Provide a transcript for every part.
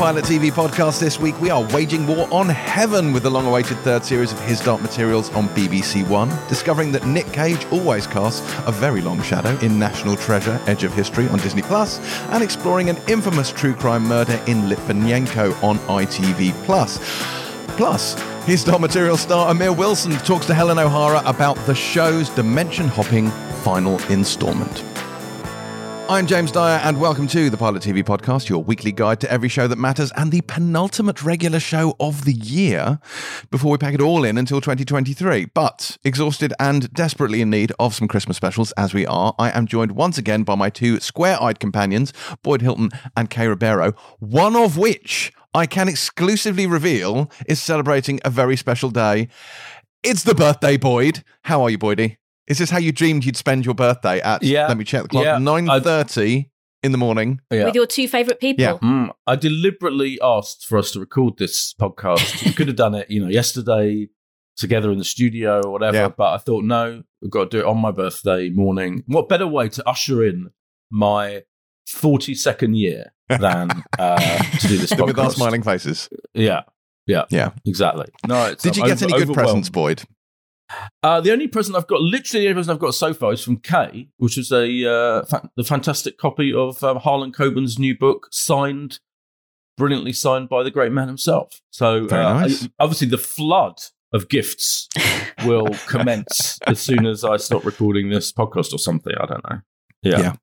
Pilot TV podcast this week, we are waging war on Heaven with the long-awaited third series of His Dark Materials on BBC One, discovering that Nick Cage always casts a very long shadow in National Treasure, Edge of History on Disney+, and exploring an infamous true crime murder in Litvinenko on ITV+. Plus, His Dark Materials star Amir Wilson talks to Helen O'Hara about the show's dimension-hopping final instalment. I'm James Dyer, and welcome to the Pilot TV podcast, your weekly guide to every show that matters and the penultimate regular show of the year before we pack it all in until 2023. But exhausted and desperately in need of some Christmas specials as we are, I am joined once again by my two square-eyed companions, Boyd Hilton and Kay Ribeiro, one of which I can exclusively reveal is celebrating a very special day. It's the birthday, Boyd. How are you, Boydie? Is this how you dreamed you'd spend your birthday at, let me check the clock, 9:30 in the morning? Yeah. With your two favourite people? Yeah. I deliberately asked for us to record this podcast. We could have done it, yesterday together in the studio or whatever, but I thought, no, we've got to do it on my birthday morning. What better way to usher in my 42nd year than to do this podcast? With our smiling faces. Yeah, exactly. No, Did you get any good presents, Boyd? The only present I've got, literally the only present I've got so far is from Kay, which is the fantastic copy of Harlan Coben's new book, brilliantly signed by the great man himself. So Very nice. Obviously the flood of gifts will commence as soon as I stop recording this podcast or something. I don't know. Yeah.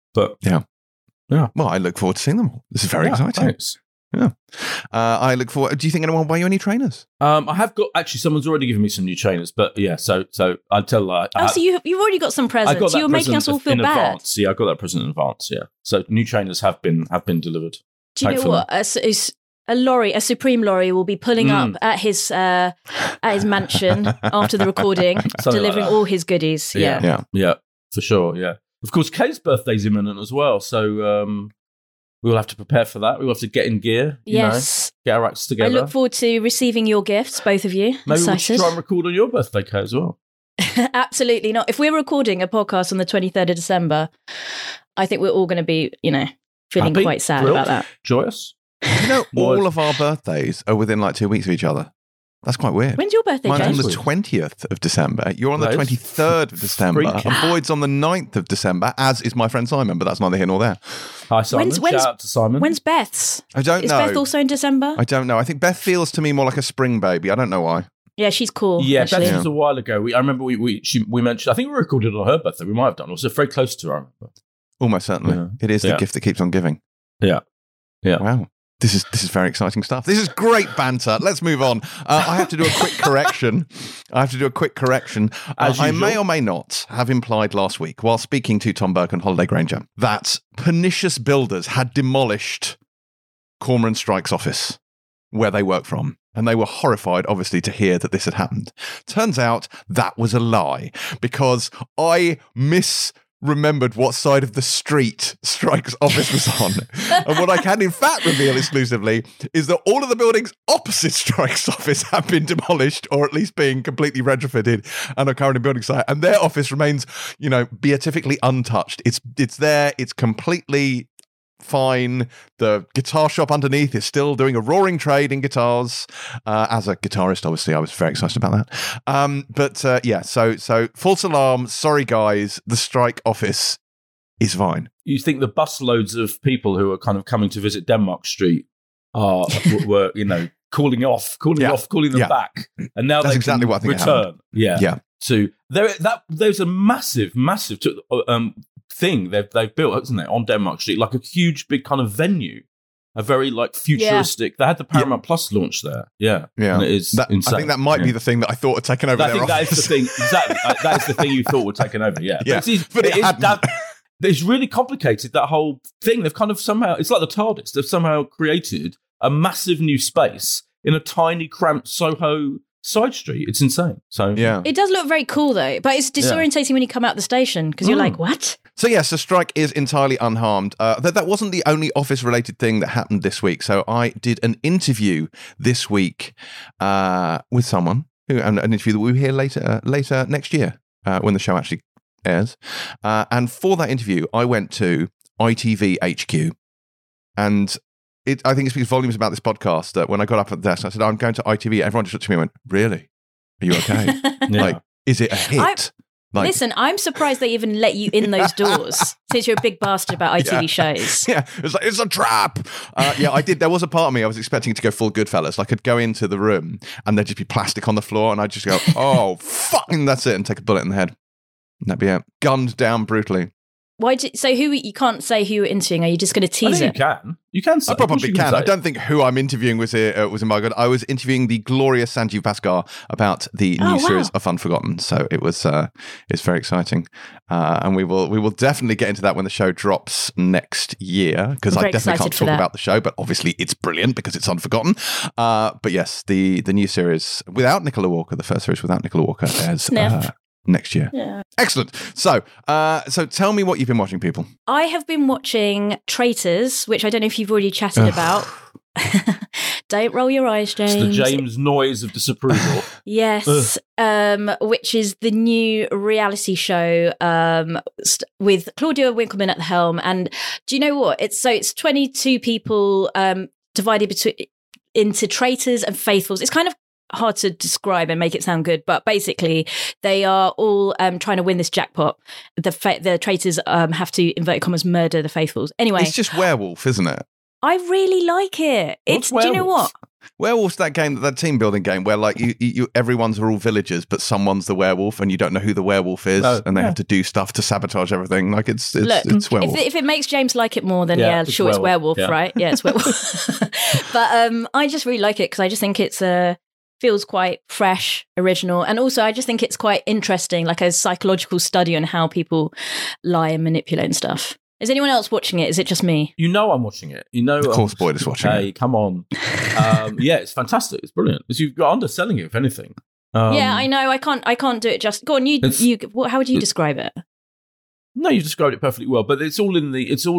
Well, I look forward to seeing them all. This is very exciting. Thanks. Yeah. I look forward. Do you think anyone will buy you any trainers? I have got, actually, someone's already given me some new trainers, but so I'd tell so you've already got some presents. You're making us all feel in bad. Advance. Yeah, I got that present in advance. Yeah, so new trainers have been delivered. Do you know what? A Supreme lorry will be pulling up at his mansion after the recording, delivering all his goodies. Yeah, for sure. Yeah, of course, Kay's birthday's imminent as well, so we'll have to prepare for that. We'll have to get in gear. Get our acts together. I look forward to receiving your gifts, both of you. Maybe we'll try and record on your birthday, Kay, as well. Absolutely not. If we're recording a podcast on the 23rd of December, I think we're all going to be, feeling Happy, quite sad thrilled, about that. Joyous. All of our birthdays are within like 2 weeks of each other. That's quite weird. When's your birthday, Mine's James? on the 20th of December. You're on the 23rd of December. Freak. And Boyd's on the 9th of December, as is my friend Simon, but that's neither here nor there. Hi, Simon. Shout out to Simon. When's Beth's? I don't know. Is Beth also in December? I don't know. I think Beth feels to me more like a spring baby. I don't know why. Yeah, she's cool. Yeah, actually. Beth was a while ago. I remember we mentioned, I think we recorded on her birthday. We might have done. It was very close to her. Almost certainly. Yeah. It is the gift that keeps on giving. Yeah. Wow. This is very exciting stuff. This is great banter. Let's move on. I have to do a quick correction. I may or may not have implied last week, while speaking to Tom Burke and Holiday Granger, that pernicious builders had demolished Cormoran Strike's office, where they work from. And they were horrified, obviously, to hear that this had happened. Turns out that was a lie, because I remembered what side of the street Strike's office was on. And what I can in fact reveal exclusively is that all of the buildings opposite Strike's office have been demolished, or at least being completely retrofitted and are currently building site. And their office remains, beatifically untouched. It's there. It's completely fine. The guitar shop underneath is still doing a roaring trade in guitars. As a guitarist, obviously, I was very excited about that. So false alarm. Sorry, guys. The Strike office is fine. You think the busloads of people who are kind of coming to visit Denmark Street were calling them back, and now that's they exactly can what I think return. Yeah. To there's a massive thing they've built, isn't it, on Denmark Street, like a huge big kind of venue, a very like futuristic. They had the Paramount Plus launch there. Yeah. And it is insane. I think that might be the thing that I thought had taken over. I think that is the thing. Exactly, that is the thing you thought would taken over. Yeah. But it hadn't. It's really complicated, that whole thing. They've kind of somehow, it's like the TARDIS. They've somehow created a massive new space in a tiny, cramped Soho side street. It's insane. So it does look very cool though, but it's disorientating when you come out the station, because you're like, what? So yes, the Strike is entirely unharmed. That wasn't the only office related thing that happened this week. So I did an interview this week with someone an interview that we'll hear later next year when the show actually airs. And for that interview, I went to ITV HQ, and I think it speaks volumes about this podcast that when I got up at the desk, I said, I'm going to ITV. Everyone just looked at me and went, really? Are you okay? Like, is it a hit? Listen, I'm surprised they even let you in those doors since you're a big bastard about ITV shows. Yeah, it's like, it's a trap. I did. There was a part of me, I was expecting to go full Goodfellas. Like, I'd go into the room and there'd just be plastic on the floor and I'd just go, oh, fucking that's it, and take a bullet in the head. And that'd be it. Gunned down brutally. You can't say who you're interviewing? Are you just going to tease it? You can say. I probably can. I don't think who I'm interviewing was in my good. I was interviewing the glorious Sanjeev Bhaskar about the new series of Unforgotten. So it was it's very exciting, and we will definitely get into that when the show drops next year, because I definitely can't talk about the show, but obviously it's brilliant because it's Unforgotten. But yes, the new series without Nicola Walker, the first series without Nicola Walker, as next year. Yeah. Excellent. So tell me what you've been watching, people. I have been watching Traitors, which I don't know if you've already chatted about. Don't roll your eyes, James. It's the James noise of disapproval. Yes. Which is the new reality show with Claudia Winkleman at the helm. And do you know what? It's 22 people divided into traitors and faithfuls. It's kind of hard to describe and make it sound good, but basically they are all trying to win this jackpot. The traitors have to, inverted commas, murder the faithfuls. Anyway, it's just Werewolf, isn't it? I really like it. Do you know what? Werewolf's that game, that team building game where like you everyone's are all villagers, but someone's the werewolf and you don't know who the werewolf is, and they have to do stuff to sabotage everything. Like it's Werewolf. If it makes James like it more, then it's Werewolf, right? Yeah, it's Werewolf. But I just really like it because I just think it's feels quite fresh, original, and also I just think it's quite interesting, like a psychological study on how people lie and manipulate and stuff. Is anyone else watching it? Is it just me? You know I'm watching it. You know, of course Boyd is watching it. Hey, come on. It's fantastic. It's brilliant. You're underselling it, if anything. Yeah, I know. I can't do it just. Go on, how would you describe it? No, you described it perfectly well, but it's all in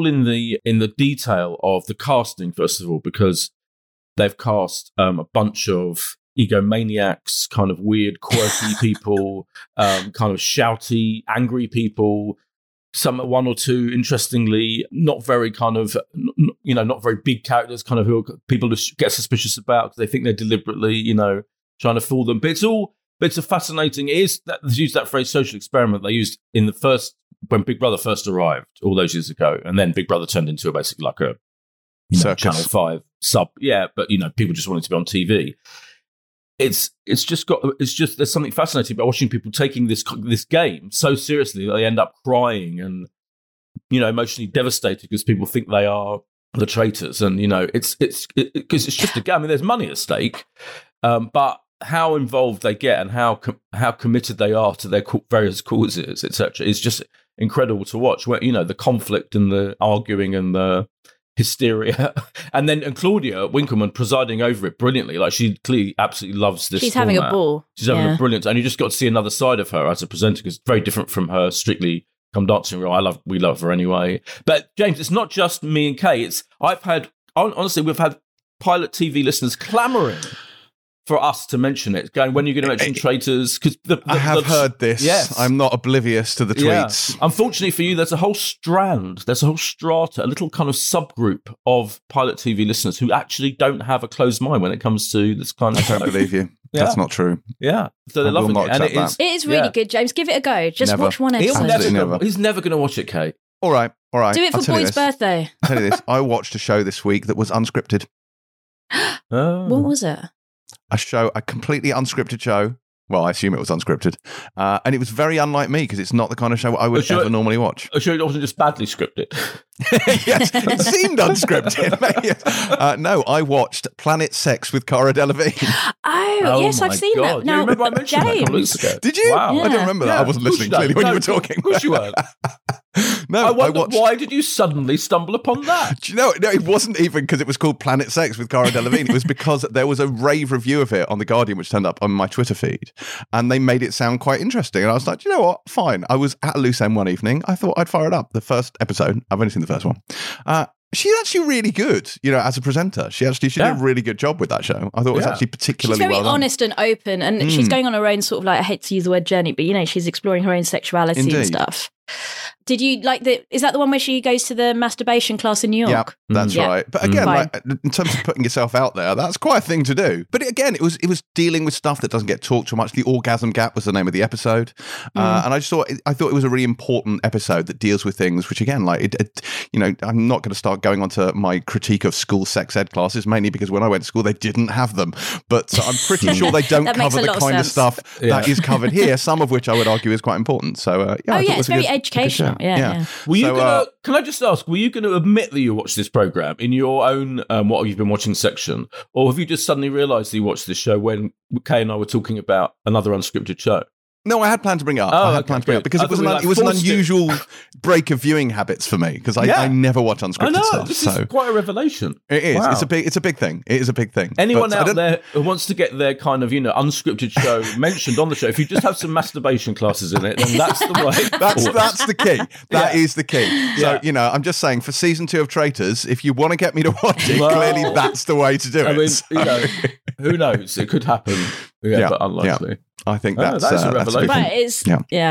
the detail of the casting, first of all, because they've cast a bunch of egomaniacs, kind of weird, quirky people, kind of shouty, angry people. One or two, interestingly, not very kind of, not very big characters, kind of who people get suspicious about because they think they're deliberately, trying to fool them. But it's a fascinating. It is that they used that phrase, social experiment. They used in the first when Big Brother first arrived all those years ago, and then Big Brother turned into basically like a Channel 5 sub. Yeah, but people just wanted to be on TV. It's just there's something fascinating about watching people taking this game so seriously that they end up crying and emotionally devastated because people think they are the traitors, and it's because it's just a game. I mean, there's money at stake, but how involved they get and how committed they are to their various causes, etc., is just incredible to watch. Where the conflict and the arguing and the hysteria, and Claudia Winkleman presiding over it brilliantly. Like, she clearly absolutely loves this. She's having a ball. She's having a brilliant, and you just got to see another side of her as a presenter, because it's very different from her strictly come dancing role. We love her anyway. But James, it's not just me and Kay. We've had Pilot TV listeners clamouring for us to mention it, going, when are you going to mention traitors? Because I have heard this. Yes. I'm not oblivious to the tweets. Yeah. Unfortunately for you, there's a whole strata, a little kind of subgroup of Pilot TV listeners who actually don't have a closed mind when it comes to this kind of I don't believe you. Yeah. That's not true. Yeah. So they're loving it. And it is really good, James. Give it a go. Just watch one episode. He's never going to watch it, Kate. All right. Do it for Boyd's birthday. I'll tell you this. I watched a show this week that was unscripted. What was it? A completely unscripted show. Well, I assume it was unscripted. And it was very unlike me, because it's not the kind of show I would ever normally watch. I'm sure it wasn't just badly scripted. Yes, it seemed unscripted. No, I watched Planet Sex with Cara Delevingne. Oh yes, I've seen that. Now, remember I mentioned that a couple weeks ago? Did you? Wow. I don't remember that. I wasn't listening clearly when you were talking. Of course you weren't. No, I wonder, why did you suddenly stumble upon that? Do you know, no, it wasn't even because it was called Planet Sex with Cara Delevingne. It was because there was a rave review of it on The Guardian, which turned up on my Twitter feed, and they made it sound quite interesting. And I was like, do you know what? Fine. I was at a loose end one evening. I thought I'd fire it up. The first episode, I've only seen the first one. She's actually really good, as a presenter. She did a really good job with that show. I thought it was actually particularly well done. She's very honest and open, and she's going on her own sort of, like, I hate to use the word journey, but she's exploring her own sexuality and stuff. Did you like is that the one where she goes to the masturbation class in New York? Yeah, that's right. But again, Fine. like, in terms of putting yourself out there, that's quite a thing to do. But again, it was dealing with stuff that doesn't get talked too much. The Orgasm Gap was the name of the episode, and I thought it was a really important episode that deals with things which, again, like I'm not going to start going on to my critique of school sex ed classes, mainly because when I went to school they didn't have them. But I'm pretty sure they don't cover the kind of stuff that is covered here. Some of which I would argue is quite important. So it's very educational. Yeah. Were you gonna? Can I just ask? Were you going to admit that you watched this program in your own what you've been watching section, or have you just suddenly realised that you watched this show when Kay and I were talking about another unscripted show? No, I had planned to bring it up. I had planned to bring it up because it was an unusual break of viewing habits for me because I never watch unscripted stuff. This is quite a revelation. It is. Wow. It's a big thing. It is a big thing. Anyone out there who wants to get their kind of unscripted show mentioned on the show, if you just have some masturbation classes in it, then that's the way. That's the key. That is the key. So I'm just saying for season 2 of Traitors, if you want to get me to watch it, clearly that's the way to do it. I mean, who knows? It could happen. Yeah, but unlikely. Yeah. I think that's a revelation. But it's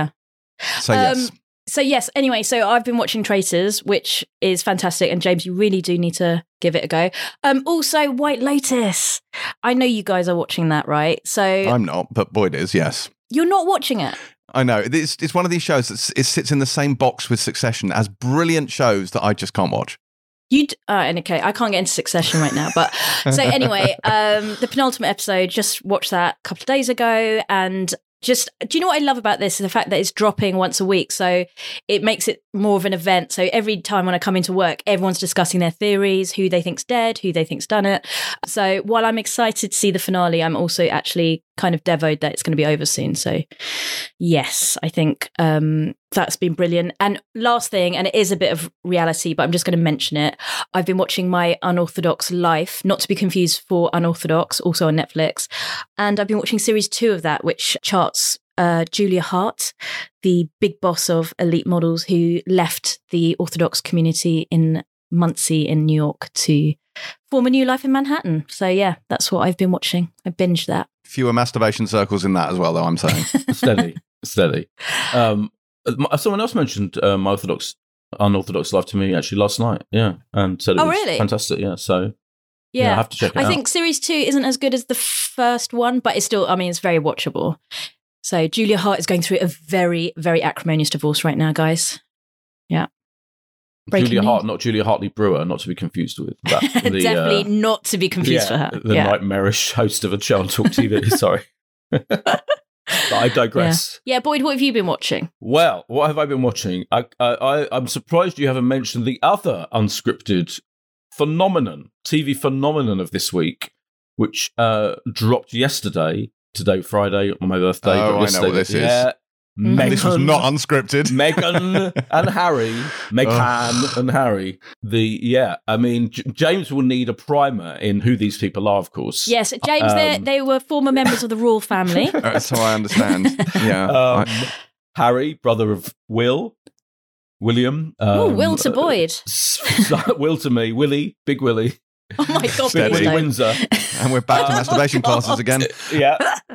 So yes. So yes. Anyway, so I've been watching Traitors, which is fantastic, and James, you really do need to give it a go. Also, White Lotus. I know you guys are watching that, right? So I'm not, but Boyd is. Yes. You're not watching it. I know. It's one of these shows that it sits in the same box with Succession as brilliant shows that I just can't watch. And okay, I can't get into Succession right now, but so anyway, the penultimate episode, just watched that a couple of days ago, and do you know what I love about this is the fact that it's dropping once a week, so it makes it more of an event. So every time when I come into work, everyone's discussing their theories, who they think's dead, who they think's done it. So while I'm excited to see the finale, I'm also actually kind of devoed that it's going to be over soon. So yes, I think that's been brilliant. And last thing, and it is a bit of reality, but I'm just going to mention it. I've been watching My Unorthodox Life, not to be confused for Unorthodox, also on Netflix. And I've been watching series 2 of that, which charts Julia Hart, the big boss of elite models who left the Orthodox community in Muncie in New York to form a new life in Manhattan. So yeah, that's what I've been watching. I binged that. Fewer masturbation circles in that as well, though, I'm saying. Steady. Someone else mentioned My Unorthodox Life to me actually last night. Yeah. And said it was really? fantastic. Yeah. So yeah, I have to check it out. I think series 2 isn't as good as the first one, but it's still, it's very watchable. So Julia Hart is going through a very, very acrimonious divorce right now, guys. Yeah. Julia Hart, not Julia Hartley Brewer, not to be confused with. Definitely not to be confused for her. The nightmarish host of a show on Talk TV. Sorry. But I digress. Yeah, Boyd, what have you been watching? Well, what have I been watching? I'm surprised you haven't mentioned the other unscripted TV phenomenon of this week, which dropped today, Friday, on my birthday. Oh, I know what this is. This was not unscripted. Meghan and Harry. James will need a primer in who these people are, of course. Yes, James, they were former members of the royal family. That's how I understand. Yeah. Harry, brother of William. Will to Boyd. Will to me. Willie, Big Willie. Oh my God, Willie Windsor. And we're back to masturbation classes again. Yeah.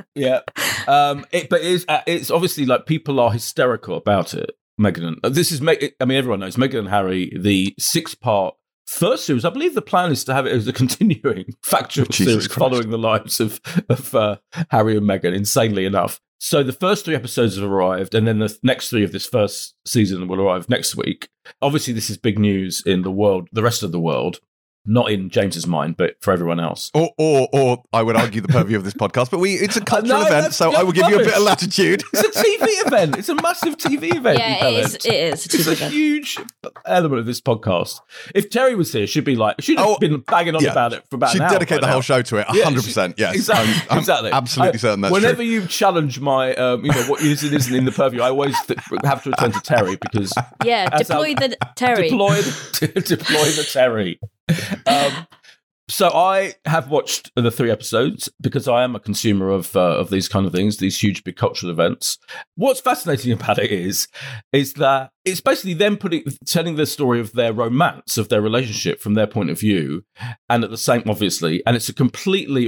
It's obviously like people are hysterical about it. Meghan. Everyone knows Meghan and Harry, the 6-part first series. I believe the plan is to have it as a continuing factual series following the lives of Harry and Meghan, insanely enough. So the first 3 episodes have arrived, and then the next 3 of this first season will arrive next week. Obviously, this is big news in the rest of the world. Not in James's mind, but for everyone else. Or I would argue the purview of this podcast, but it's a cultural event, so I will give you a bit of latitude. It's a TV event. It's a massive TV event. Yeah, it is a TV it's a huge element of this podcast. If Terry was here, she'd have been banging on about it for about an hour. She'd dedicate the whole show to it, 100%. Yes, exactly. I'm absolutely certain that's whenever true. you challenge my, what is and isn't in the purview, I always have to return to Terry because deploy the Terry. Deploy the Terry. So I have watched the 3 episodes because I am a consumer of these kind of things, these huge big cultural events. What's fascinating about it is that it's basically them telling the story of their romance, of their relationship from their point of view, and at the same, obviously, and it's a completely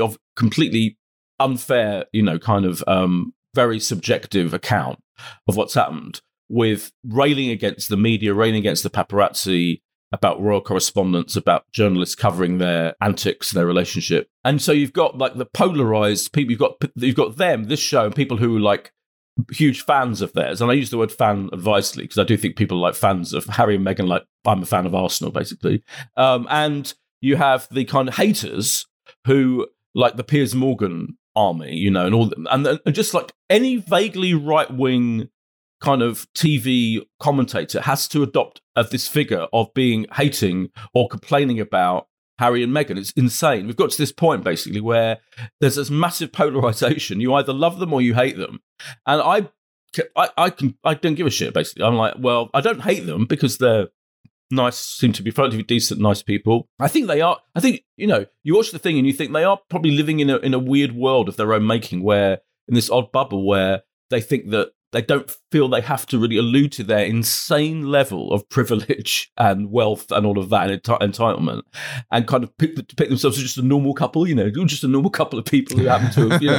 unfair, kind of very subjective account of what's happened. with railing against the media, railing against the paparazzi, about royal correspondence, about journalists covering their antics, their relationship. And so you've got like the polarized people, you've got them, this show, and people who are like huge fans of theirs. And I use the word fan advisedly because I do think people are like fans of Harry and Meghan, like I'm a fan of Arsenal, basically. And you have the kind of haters who, like the Piers Morgan army, you know, and all, and just like any vaguely right-wing kind of TV commentator has to adopt this figure of hating or complaining about Harry and Meghan. It's insane. We've got to this point basically where there's this massive polarization. You either love them or you hate them, and I don't give a shit. Basically, I'm like, well, I don't hate them because they're nice, seem to be relatively decent, nice people. I think they are. I think, you know, you watch the thing and you think they are probably living in a weird world of their own making, where in this odd bubble where they think that they don't feel they have to really allude to their insane level of privilege and wealth and all of that and entitlement, and kind of pick themselves as just a normal couple, you know, just a normal couple of people who happen to have, you know.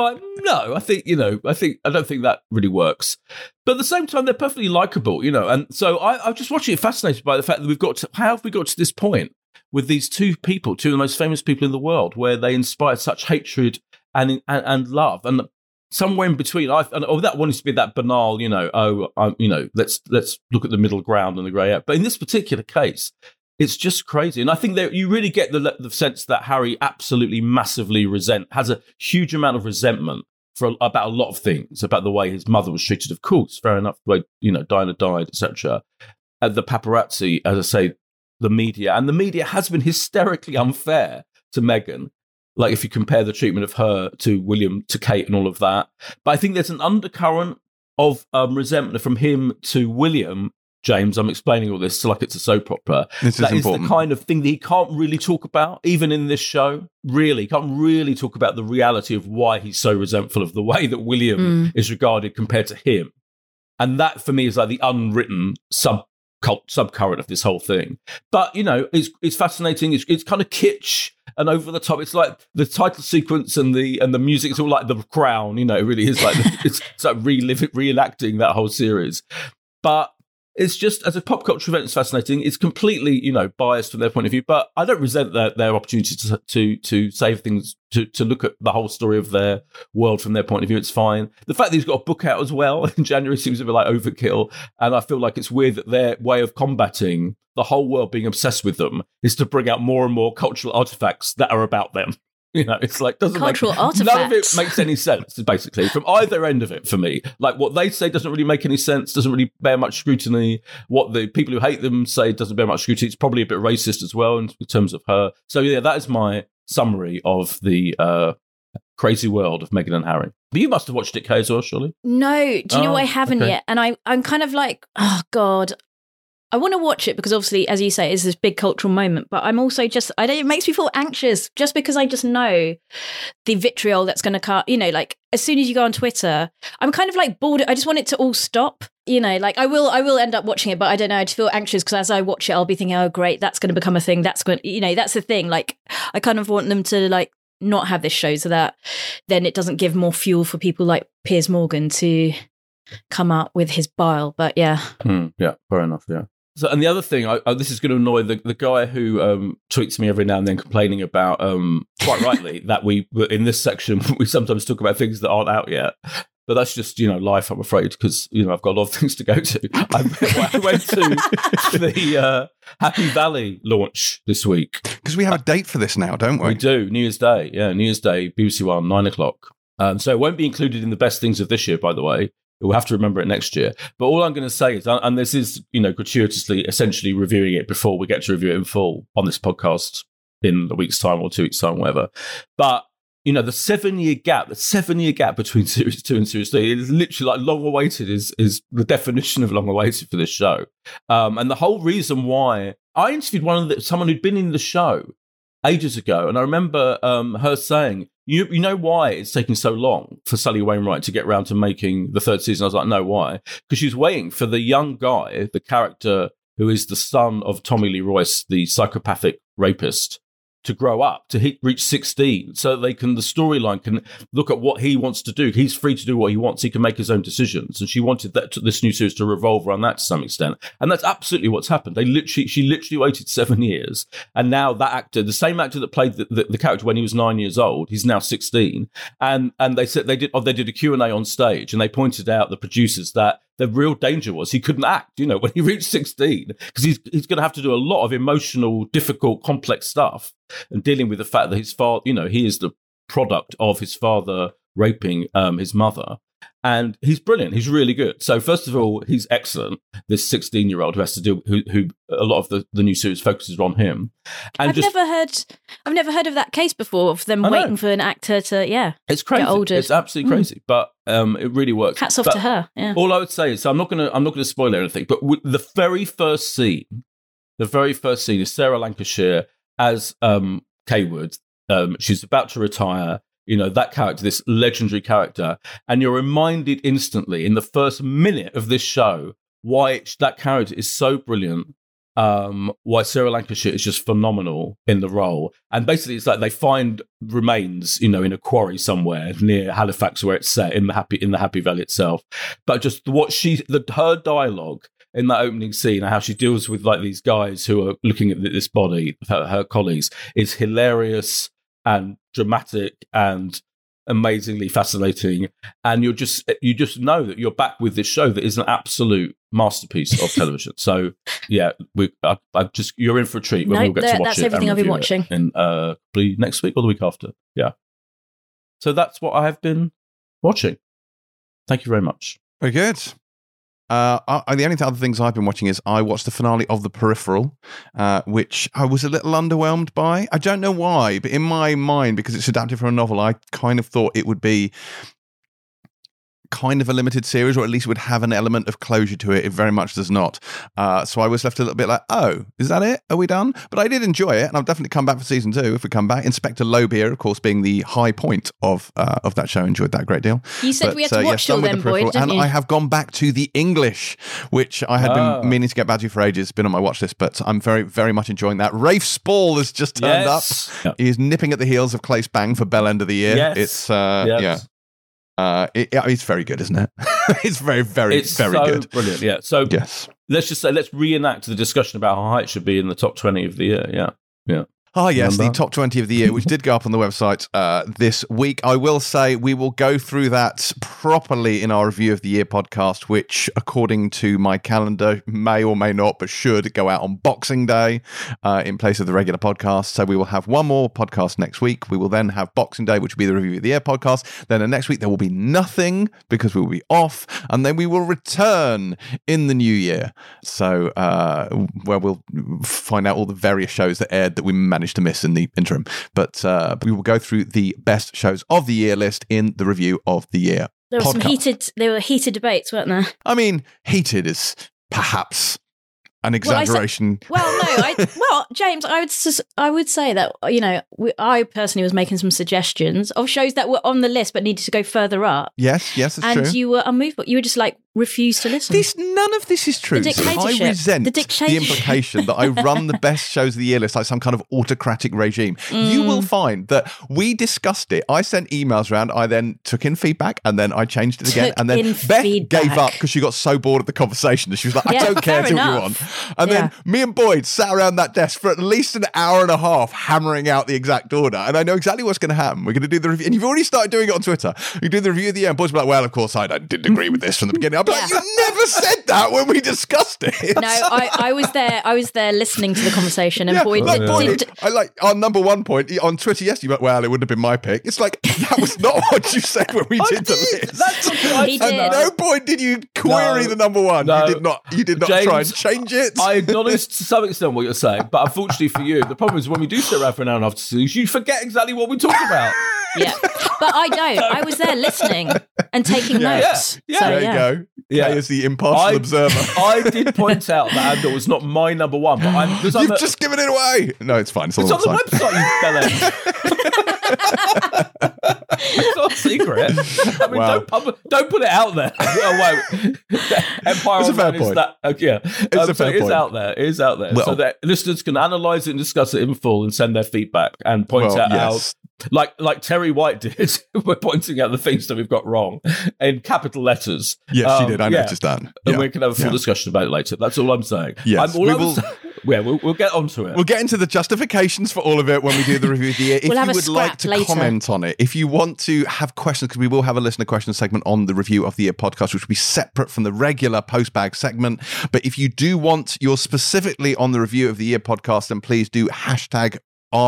I don't think that really works. But at the same time, they're perfectly likable, you know. And so I'm just watching it, fascinated by the fact that how have we got to this point with these two of the most famous people in the world, where they inspire such hatred and love, and somewhere in between, that wanted to be that banal, you know, let's look at the middle ground and the grey area. But in this particular case, it's just crazy. And I think that you really get the sense that Harry absolutely massively has a huge amount of resentment about a lot of things, about the way his mother was treated, of course, fair enough, the way, you know, Diana died, etc. The paparazzi, as I say, the media. And the media has been hysterically unfair to Meghan. Like, if you compare the treatment of her to William, to Kate and all of that. But I think there's an undercurrent of resentment from him to William. James, I'm explaining all this like it's a soap opera. This is important. The kind of thing that he can't really talk about, even in this show. Really, he can't really talk about the reality of why he's so resentful of the way that William is regarded compared to him. And that, for me, is like the unwritten subcurrent of this whole thing. But, you know, it's fascinating. It's kind of kitsch and over the top. It's like the title sequence and the music is all like The Crown. You know, it really is like it's like reenacting that whole series. But it's just, as a pop culture event, it's fascinating. It's completely, you know, biased from their point of view. But I don't resent their opportunity to save things, to look at the whole story of their world from their point of view. It's fine. The fact that he's got a book out as well in January seems a bit like overkill. And I feel like it's weird that their way of combating the whole world being obsessed with them is to bring out more and more cultural artifacts that are about them. You know, it's like, cultural artifacts. None of it makes any sense, basically, from either end of it for me. Like, what they say doesn't really make any sense, doesn't really bear much scrutiny. What the people who hate them say doesn't bear much scrutiny. It's probably a bit racist as well in terms of her. So, yeah, that is my summary of the crazy world of Meghan and Harry. But you must have watched it, Kay, as well, surely? No. Do you know what? I haven't yet? And I'm kind of like, oh, God. I want to watch it because obviously, as you say, it's this big cultural moment, but I'm also it makes me feel anxious just because I just know the vitriol that's going to come, you know, like as soon as you go on Twitter, I'm kind of like bored. I just want it to all stop, you know, like I will end up watching it, but I don't know. I just feel anxious because as I watch it, I'll be thinking, oh, great, that's going to become a thing. That's going to, you know, that's the thing. Like, I kind of want them to like not have this show so that then it doesn't give more fuel for people like Piers Morgan to come up with his bile. But yeah. Yeah, fair enough. Yeah. So, and the other thing, this is going to annoy the guy who tweets me every now and then complaining about, quite rightly, that in this section, we sometimes talk about things that aren't out yet. But that's just, you know, life, I'm afraid, because, you know, I've got a lot of things to go to. I went to the Happy Valley launch this week. Because we have a date for this now, don't we? We do, New Year's Day. Yeah, New Year's Day, BBC One, 9:00. So it won't be included in the best things of this year, by the way. We'll have to remember it next year. But all I'm going to say is, and this is, you know, gratuitously, essentially reviewing it before we get to review it in full on this podcast in a week's time or 2 weeks' time, whatever. But, you know, the 7-year gap between Series 2 and Series 3 is literally like long-awaited is the definition of long-awaited for this show. And the whole reason why I interviewed someone who'd been in the show ages ago, and I remember her saying, you know why it's taking so long for Sally Wainwright to get around to making the third season? I was like, no, why? Because she's waiting for the young guy, the character who is the son of Tommy Lee Royce, the psychopathic rapist, to grow up, to reach 16, so the storyline can look at what he wants to do. He's free to do what he wants. He can make his own decisions. And she wanted this new series to revolve around that to some extent. And that's absolutely what's happened. She literally waited 7 years. And now that actor, the same actor that played the character when he was 9 years old, he's now 16. And they said they did a Q&A on stage, and they pointed out, the producers, that the real danger was he couldn't act, when he reached 16, because he's going to have to do a lot of emotional, difficult, complex stuff, and dealing with the fact that his father, he is the product of his father raping his mother. And he's brilliant. He's really good. So first of all, he's excellent. This 16-year-old who has to do, who a lot of the new series focuses on him. And I've never heard of that case before, of them waiting for an actor to, it's crazy. Get older. It's absolutely crazy, but it really works. Hats off to her. Yeah. All I would say is, I'm not going to spoil anything, but the very first scene is Sarah Lancashire as Kay Wood. She's about to retire. That character, this legendary character, and you're reminded instantly in the first minute of this show why that character is so brilliant, why Sarah Lancashire is just phenomenal in the role. And basically, it's like they find remains, in a quarry somewhere near Halifax, where it's set in the Happy Valley itself. But just her dialogue in that opening scene, and how she deals with like these guys who are looking at this body, her colleagues, is hilarious and dramatic and amazingly fascinating. And you just know that you're back with this show that is an absolute masterpiece of television. So yeah, you're in for a treat when we'll get to watch it. That's everything I've been watching. In probably next week or the week after. Yeah. So that's what I have been watching. Thank you very much. Very good. The only other things I've been watching is I watched the finale of The Peripheral, which I was a little underwhelmed by. I don't know why, but in my mind, because it's adapted from a novel, I kind of thought it would be kind of a limited series, or at least would have an element of closure to it. It very much does not. So I was left a little bit like, oh, is that it? Are we done? But I did enjoy it, and I'll definitely come back for season 2 if we come back. Inspector Lowbeer, of course, being the high point of that show. Enjoyed that a great deal. You said we had to watch all them, Boyd, didn't you? And I have gone back to the English, which I had been meaning to get back to for ages. It's been on my watch list, but I'm very, very much enjoying that. Rafe Spall has just turned up. Yep. He is nipping at the heels of Clace Bang for Bell End of the Year. Yes. It's it's very good, isn't it? It's very, very, very good. Brilliant. Yeah. So yes, let's reenact the discussion about how high it should be in the top 20 of the year. Yeah. Yeah. Oh, yes, the top 20 of the year, which did go up on the website this week. I will say we will go through that properly in our Review of the Year podcast, which, according to my calendar, may or may not, but should go out on Boxing Day in place of the regular podcast. So we will have one more podcast next week. We will then have Boxing Day, which will be the Review of the Year podcast. Then the next week, there will be nothing because we will be off. And then we will return in the new year. So where we'll find out all the various shows that aired that we managed to miss in the interim, but we will go through the best shows of the year list in the Review of the Year. There were heated debates, weren't there? I mean, heated is perhaps an exaggeration. James, I would say that I personally was making some suggestions of shows that were on the list but needed to go further up. Yes, that's true. And you were unmovable. You were just like refused to listen. None of this is true. I resent the implication that I run the best shows of the year list like some kind of autocratic regime. You will find that we discussed it. I sent emails around. I then took in feedback, and then I changed it again. And then Beth gave up because she got so bored of the conversation that she was like, I don't care, do what you want. And then me and Boyd sat around that desk for at least an hour and a half hammering out the exact order. And I know exactly what's going to happen. We're going to do the review. And you've already started doing it on Twitter. You do the review of the year, and Boyd's like, well, of course, I didn't agree with this from the beginning. I'm like, you never said that when we discussed it. No, I was there. I was there listening to the conversation, and Boyd did. I like our number one point on Twitter yesterday. Like, well, it would have been my pick. It's like that was not what you said when we did the list. That's what he did. At no point did you query the number one. No. You did not James, try and change it. I acknowledge to some extent what you're saying, but unfortunately for you, the problem is when we do sit around for an hour and a half to see, you forget exactly what we talked about. Yeah, but I don't. I was there listening and taking notes. Yeah. So, there you go. Yeah, as the impartial observer. I did point out that Andor was not my number one, but you've just given it away. No, it's fine. It's on the website, you fella. It's not a secret. I mean, don't put it out there. Oh, wait. Empire It's a fair Online point. is that. Yeah, It's a fair point. It is out there. It is out there. Well, so that listeners can analyse it and discuss it in full and send their feedback and point out yes. like Terry White did. We're pointing out the things that we've got wrong in capital letters. Yes, she did. I noticed that. And we can have a full discussion about it later. That's all I'm saying. Yes, we'll get onto it. We'll get into the justifications for all of it when we do the review of the year. If We'll have you a would like scrap to later. comment on it, if you want to have questions, because we will have a listener question segment on the review of the year podcast, which will be separate from the regular postbag segment. But if you do want yours specifically on the review of the year podcast, then please do hashtag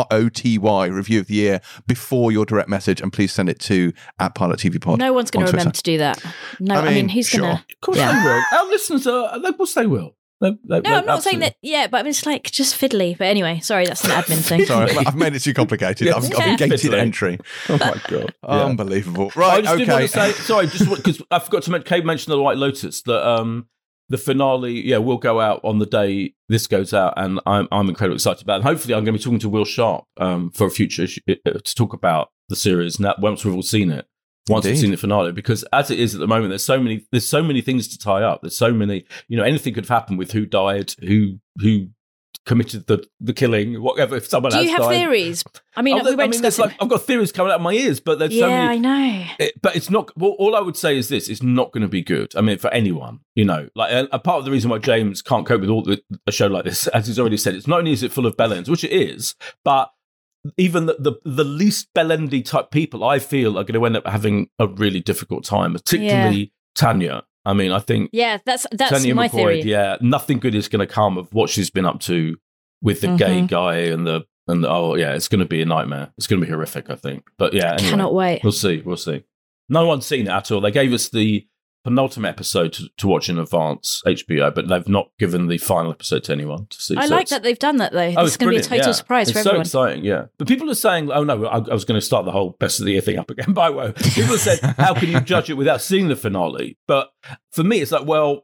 ROTY review of the year before your direct message, and please send it to @PilotTVPod. No one's going on to Twitter. remember to do that. No, I I mean, mean, who's sure. going to? Of course they will. Our listeners are, of course they will. No, I'm not saying that. Yeah, but it's like just fiddly. But anyway, sorry, that's an admin thing. Sorry, I've made it too complicated. I've gated Fiddly. entry. Oh my God. Yeah. Unbelievable. I Right, just did okay. want to say, sorry, just because I forgot to mention, Kate mentioned the White Lotus, that the finale, will go out on the day this goes out, and I'm incredibly excited about it. And hopefully I'm going to be talking to Will Sharp for a future issue to talk about the series now, once we've all seen it. Once we've seen the finale, because as it is at the moment, there's so many things to tie up. There's so many, anything could have happened with who died, who committed the killing, whatever. If someone Do else you have died. theories? I mean, we won't discuss it. I've got theories coming out of my ears, but there's so many. I know. But it's not. Well, all I would say is this: it's not going to be good. I mean, for anyone, like a part of the reason why James can't cope with a show like this, as he's already said, it's not only is it full of bellends, which it is, but even the least Bellendi type people, I feel, are going to end up having a really difficult time, particularly Tanya. I mean, I think that's Tanya my McCoy, theory. nothing good is going to come of what she's been up to with the gay guy and it's going to be a nightmare. It's going to be horrific, I think. But anyway, Cannot wait. We'll see. No one's seen it at all. They gave us the penultimate episode to watch in advance, HBO, but they've not given the final episode to anyone to see. I like that they've done that, though. Oh, This is going to be a total surprise for everyone. It's so exciting, yeah. But people are saying, oh no, I was going to start the whole best of the year thing up again. By the way, people have said, how can you judge it without seeing the finale? But for me, it's like, well,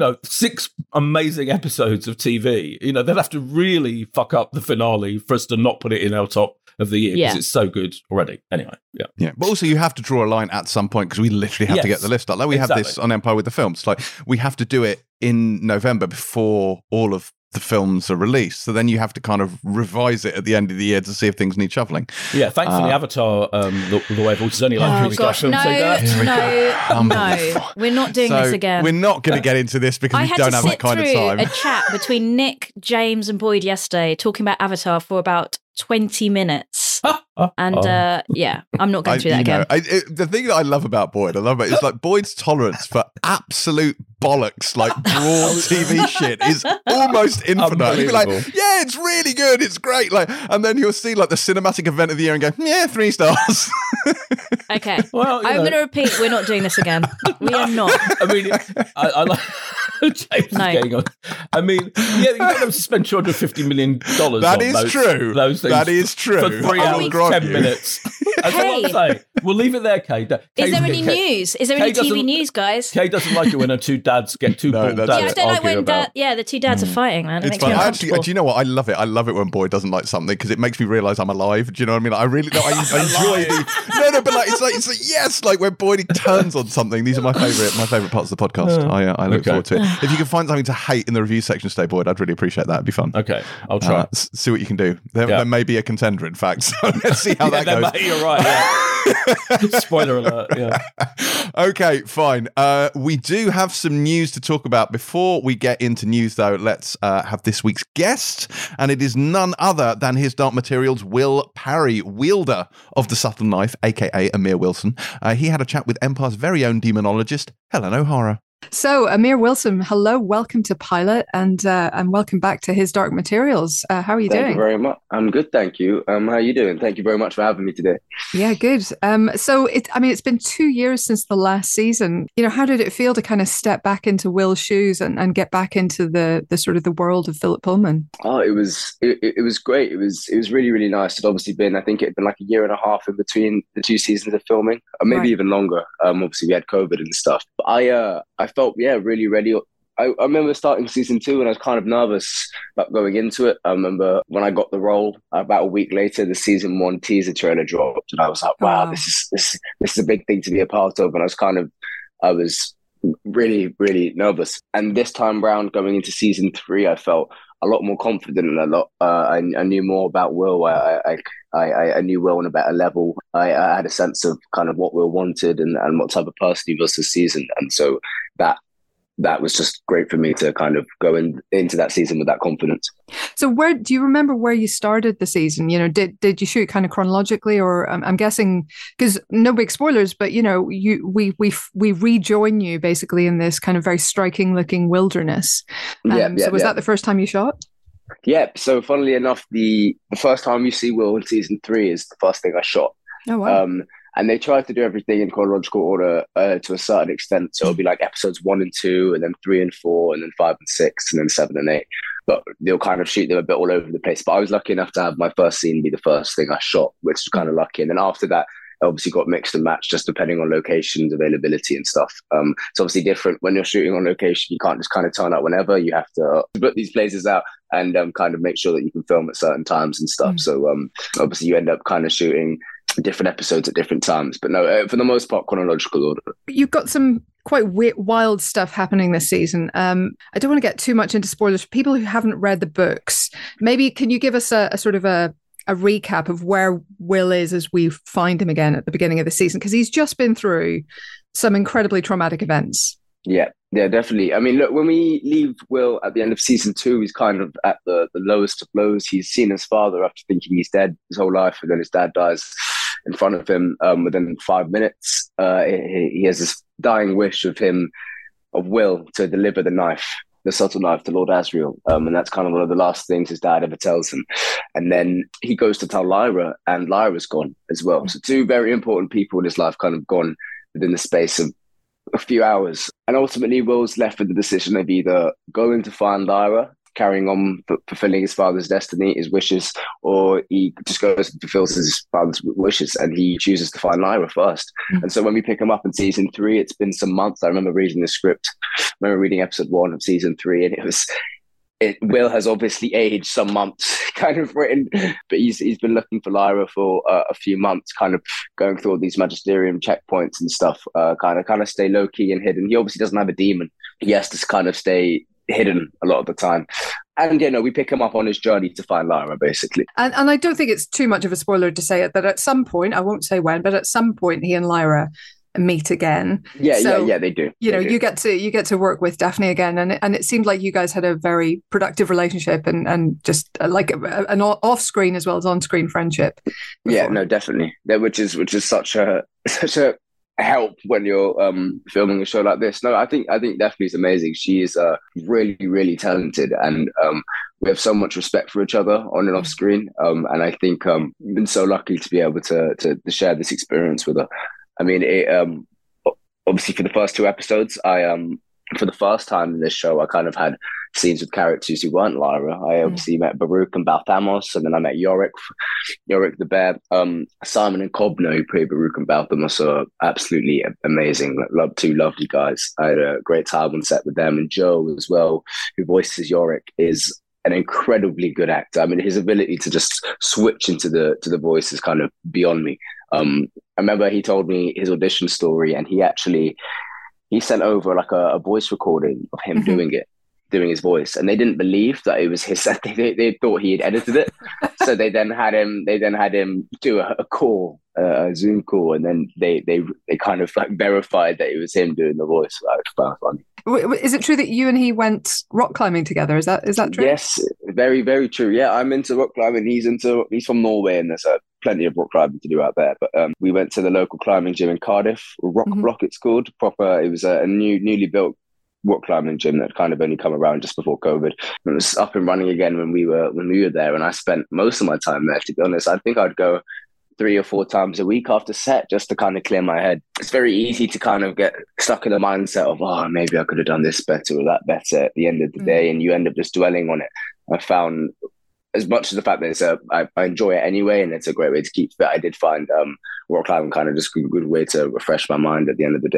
6 amazing episodes of TV. They'd have to really fuck up the finale for us to not put it in our top of the year because it's so good already. Anyway, yeah. But also, you have to draw a line at some point because we literally have to get the list up. Like we have this on Empire with the films. Like we have to do it in November before all of the films are released. So then you have to kind of revise it at the end of the year to see if things need shuffling. Yeah, thankfully, Avatar, the Way of Water is only like 3 gosh, films. No, we're not doing this again. We're not going to get into this because we don't have that kind of time. I had to sit through a chat between Nick, James and Boyd yesterday talking about Avatar for about 20 minutes. And I'm not going through that again. The thing that I love about Boyd, it's like Boyd's tolerance for absolute bollocks, like broad TV shit, is almost infinite. He'll be like, yeah, it's really good, it's great. Like, and then you'll see like the cinematic event of the year and go, yeah, 3 stars. Okay. Well, I'm going to repeat, we're not doing this again. We are not. I mean, I like James getting on. I mean, you don't have to spend $250 million. That is true. Those things that is true. For 3 hours, 10 minutes. That's what I'm saying. We'll leave it there, Kay. Is there any news? Is there any TV news, guys? Kay doesn't like it when her 2 dads get 2 bald dads. Yeah, I don't like when the 2 dads are fighing, man. It's fun. Actually, do you know what? I love it. I love it when Boyd doesn't like something because it makes me realise I'm alive. Do you know what I mean? I really I enjoy the but it's like yes, like when Boyd turns on something. These are my favourite parts of the podcast. I look forward to it. If you can find something to hate in the review section today, Boyd, I'd really appreciate that. It'd be fun. Okay, I'll try. See what you can do. There may be a contender, in fact. So let's see how that goes. You're right. Yeah. Spoiler alert. Yeah. Okay, fine. We do have some news to talk about. Before we get into news, though, let's have this week's guest, and it is none other than His Dark Materials' Will Parry, wielder of the subtle knife, aka Amir Wilson. He had a chat with Empire's very own demonologist, Helen O'Hara. So, Amir Wilson, hello, welcome to Pilot, and welcome back to His Dark Materials. How are you doing? Thank you very much. I'm good, thank you. How are you doing? Thank you very much for having me today. Yeah, good. So, it's been 2 years since the last season. How did it feel to kind of step back into Will's shoes and get back into the sort of the world of Philip Pullman? Oh, it was great. It was really, really nice. It'd obviously been, I think it had been like a year and a half in between the 2 seasons of filming, or maybe even longer. Obviously we had COVID and stuff. But I felt really ready. I remember starting season 2 and I was kind of nervous about going into it. I remember when I got the role, about a week later, the season 1 teaser trailer dropped, and I was like, wow, this is a big thing to be a part of. And I was really, really nervous. And this time round, going into season 3, I felt a lot more confident and I knew more about Will. I knew Will on a better level. I had a sense of kind of what Will wanted and what type of person he was this season. And so that was just great for me to kind of go into that season with that confidence. So where do you remember where you started the season? You know, did you shoot kind of chronologically, or I'm guessing, because no big spoilers, but you know, we rejoin you basically in this kind of very striking looking wilderness. So was that the first time you shot? Yeah. So funnily enough, the first time you see Will in season 3 is the first thing I shot. Oh wow. And they tried to do everything in chronological order to a certain extent. So it'll be like episodes 1 and 2, and then 3 and 4, and then 5 and 6, and then 7 and 8. But they'll kind of shoot them a bit all over the place. But I was lucky enough to have my first scene be the first thing I shot, which was kind of lucky. And then after that, I obviously got mixed and matched just depending on locations, availability and stuff. It's obviously different when you're shooting on location. You can't just kind of turn up whenever. You have to put these places out and kind of make sure that you can film at certain times and stuff. So obviously you end up kind of shooting different episodes at different times, but no, for the most part, chronological order. You've got some quite wild stuff happening this season. I don't want to get too much into spoilers for people who haven't read the books. Maybe can you give us a sort of a recap of where Will is as we find him again at the beginning of the season? Because he's just been through some incredibly traumatic events. Yeah, definitely. I mean, look, when we leave Will at the end of season 2, he's kind of at the lowest of lows. He's seen his father after thinking he's dead his whole life, and then his dad dies in front of him within 5 minutes. He has this dying wish of Will to deliver the subtle knife to Lord Asriel. And that's kind of one of the last things his dad ever tells him. And then he goes to tell Lyra, and Lyra's gone as well. So 2 very important people in his life kind of gone within the space of a few hours. And ultimately, Will's left with the decision of either going to find Lyra, carrying on fulfilling his father's destiny, his wishes, or he just goes and fulfills his father's wishes, and he chooses to find Lyra first. And so when we pick him up in season 3, it's been some months. I remember reading the script. I remember reading episode 1 of season 3, and Will has obviously aged some months, kind of written, but he's been looking for Lyra for a few months, kind of going through all these magisterium checkpoints and stuff, kind of stay low key and hidden. He obviously doesn't have a demon. He has to kind of stay hidden a lot of the time. And, we pick him up on his journey to find Lyra, basically. And I don't think it's too much of a spoiler to say it, that at some point, I won't say when, but at some point he and Lyra meet again. Yeah, they do. You get to work with Daphne again, and it seemed like you guys had a very productive relationship and just like an off-screen as well as on-screen friendship before. Yeah, no, definitely. Which is such a help when you're filming a show like this. No, I think Daphne's amazing. She is really, really talented, and we have so much respect for each other on and off screen. And I think I've been so lucky to be able to share this experience with her. I mean, obviously for the first 2 episodes, for the first time in this show, I kind of had scenes with characters who weren't Lyra. I obviously met Baruch and Balthamos, and then I met Yorick the bear. Simon and Cobner, who played Baruch and Balthamos, are absolutely amazing. 2 lovely guys. I had a great time on set with them. And Joe as well, who voices Yorick, is an incredibly good actor. I mean, his ability to just switch into the voice is kind of beyond me. I remember he told me his audition story, and he sent over like a voice recording of him doing his voice, and they didn't believe that it was his. They thought he had edited it, so they then had him do a call, a Zoom call, and then they kind of like verified that it was him doing the voice. That was funny. Is it true that you and he went rock climbing together? Is that true? Yes, very, very true. Yeah, I'm into rock climbing. He's from Norway, and there's plenty of rock climbing to do out there. But we went to the local climbing gym in Cardiff, Rock Block it's called. It was a newly built rock climbing gym that kind of only come around just before COVID. It was up and running again when we were there, and I spent most of my time there. To be honest, I think I'd go 3 or 4 times a week after set just to kind of clear my head. It's very easy to kind of get stuck in the mindset of, maybe I could have done this better or that better at the end of the day, and you end up just dwelling on it. I found, as much as the fact that I enjoy it anyway, and it's a great way to keep fit, I did find rock climbing kind of just a good way to refresh my mind at the end of the day.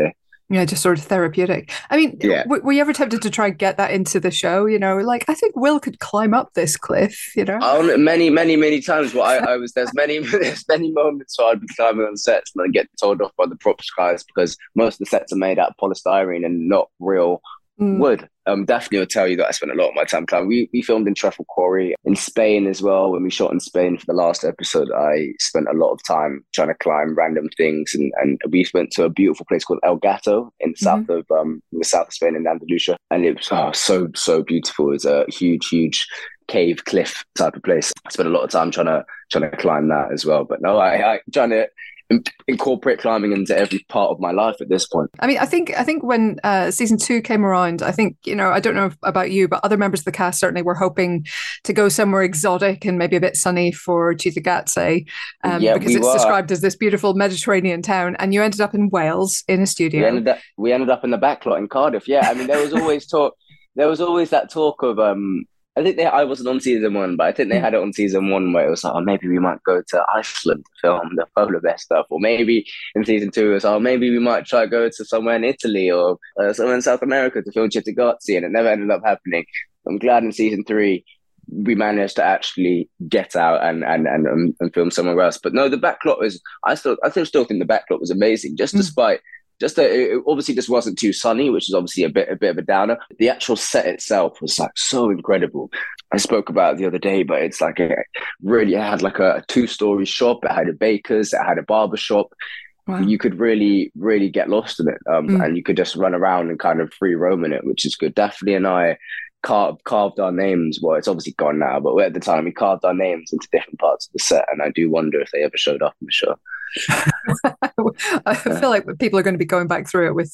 Yeah, just sort of therapeutic. I mean, were you ever tempted to try and get that into the show? You know, like, I think Will could climb up this cliff, you know? Many times. There's many moments where I'd be climbing on sets and I'd get told off by the props guys because most of the sets are made out of polystyrene and not real wood. Daphne will tell you that I spent a lot of my time climbing. We filmed in Truffle Quarry in Spain as well. When we shot in Spain for the last episode, I spent a lot of time trying to climb random things, and we went to a beautiful place called El Gato in the south of Spain in Andalusia, and it was so beautiful. It's a huge cave cliff type of place. I spent a lot of time trying to climb that as well. But no, I trying to incorporate climbing into every part of my life at this point. I mean, I think when season 2 came around, I think, you know, I don't know about you, but other members of the cast certainly were hoping to go somewhere exotic and maybe a bit sunny for Cittàgazze, because it's described as this beautiful Mediterranean town, and you ended up in Wales in a studio. We ended up in the backlot in Cardiff. Yeah, I mean, there was always that talk of I think I wasn't on season 1, but I think they had it on season 1 where it was like, oh, maybe we might go to Iceland to film the polar bear stuff. Or maybe in season 2, it was, oh, maybe we might try to go to somewhere in Italy or somewhere in South America to film Cittàgazze, and it never ended up happening. I'm glad in season 3 we managed to actually get out and film somewhere else. But no, the backlot was, I still think the backlot was amazing, despite it obviously just wasn't too sunny, which is obviously a bit of a downer. The actual set itself was like so incredible. I spoke about it the other day, but it's like it had like a 2-story shop. It had a baker's, it had a barber shop. Wow. You could really, really get lost in it, and you could just run around and kind of free roam in it, which is good. Daphne and I carved our names. Well, it's obviously gone now, but at the time we carved our names into different parts of the set, and I do wonder if they ever showed up in the show. I feel like people are going to be going back through it with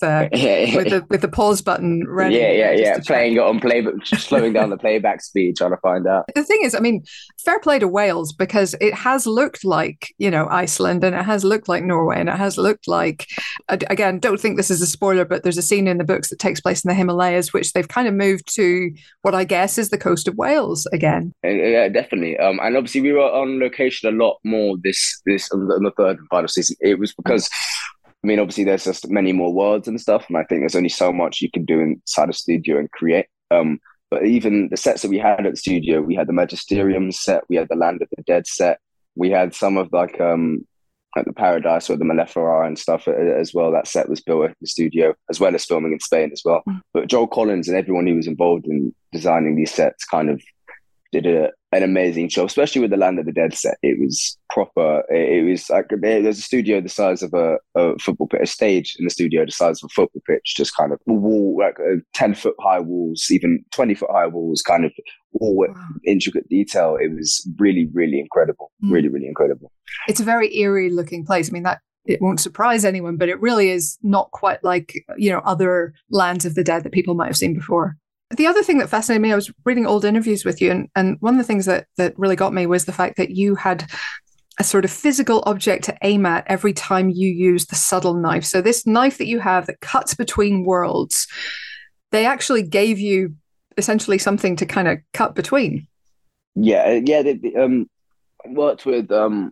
the pause button ready. Playing it on play, slowing down the playback speed, trying to find out. The thing is, I mean, fair play to Wales, because it has looked like, you know, Iceland, and it has looked like Norway, and it has looked like, again, don't think this is a spoiler, but there's a scene in the books that takes place in the Himalayas, which they've kind of moved to what I guess is the coast of Wales again. Yeah, definitely. And obviously we were on location a lot more this on the third and final season. It was because, I mean, obviously there's just many more worlds and stuff, and I think there's only so much you can do inside a studio and create. But even the sets that we had at the studio, we had the Magisterium set, we had the Land of the Dead set, we had some of like the Paradise or the Maleficera and stuff as well. That set was built at the studio, as well as filming in Spain as well. But Joel Collins and everyone who was involved in designing these sets kind of did an amazing job, especially with the Land of the Dead set. It was proper. It was like there's a studio the size of a football pitch, a stage in the studio the size of a football pitch, just kind of wall, like 10-foot high walls, even 20-foot high walls, kind of all intricate detail. It was really, really incredible. Really, really incredible. It's a very eerie looking place. I mean, that it won't surprise anyone, but it really is not quite like, you know, other Lands of the Dead that people might have seen before. The other thing that fascinated me, I was reading old interviews with you, and one of the things that really got me was the fact that you had a sort of physical object to aim at every time you used the subtle knife. So this knife that you have that cuts between worlds, they actually gave you essentially something to kind of cut between. Yeah. They worked with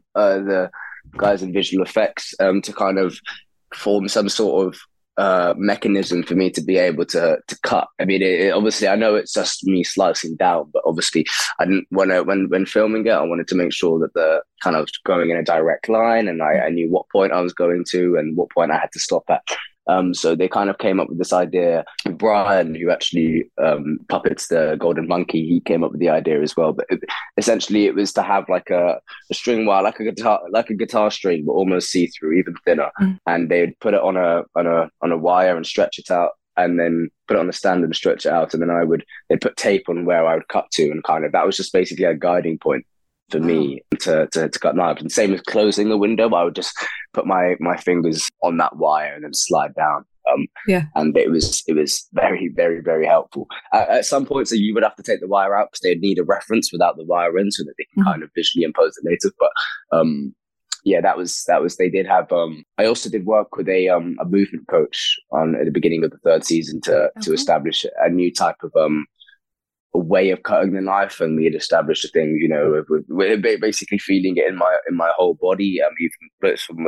the guys in visual effects to kind of form some sort of mechanism for me to be able to cut. I mean, obviously I know it's just me slicing down, but obviously I didn't want to, when filming it, I wanted to make sure that the kind of going in a direct line, and I knew what point I was going to and what point I had to stop at. So they kind of came up with this idea. Brian, who actually puppets the Golden Monkey, he came up with the idea as well. But essentially, it was to have like a string wire, like a guitar string, but almost see through, even thinner. And they'd put it on a wire and stretch it out, and then put it on a stand and stretch it out. And then they'd put tape on where I would cut to, and kind of that was just basically a guiding point for me to cut knives. And same as closing the window, I would just put my fingers on that wire and then slide down. And it was very, very, very helpful. At some points, so you would have to take the wire out because they'd need a reference without the wire in, so that they can kind of visually impose it later. But that was they did have. I also did work with a movement coach at the beginning of the third season to establish a new type of a way of cutting the knife, and we had established a thing, you know, we're basically feeling it in my whole body. Even Blitzman was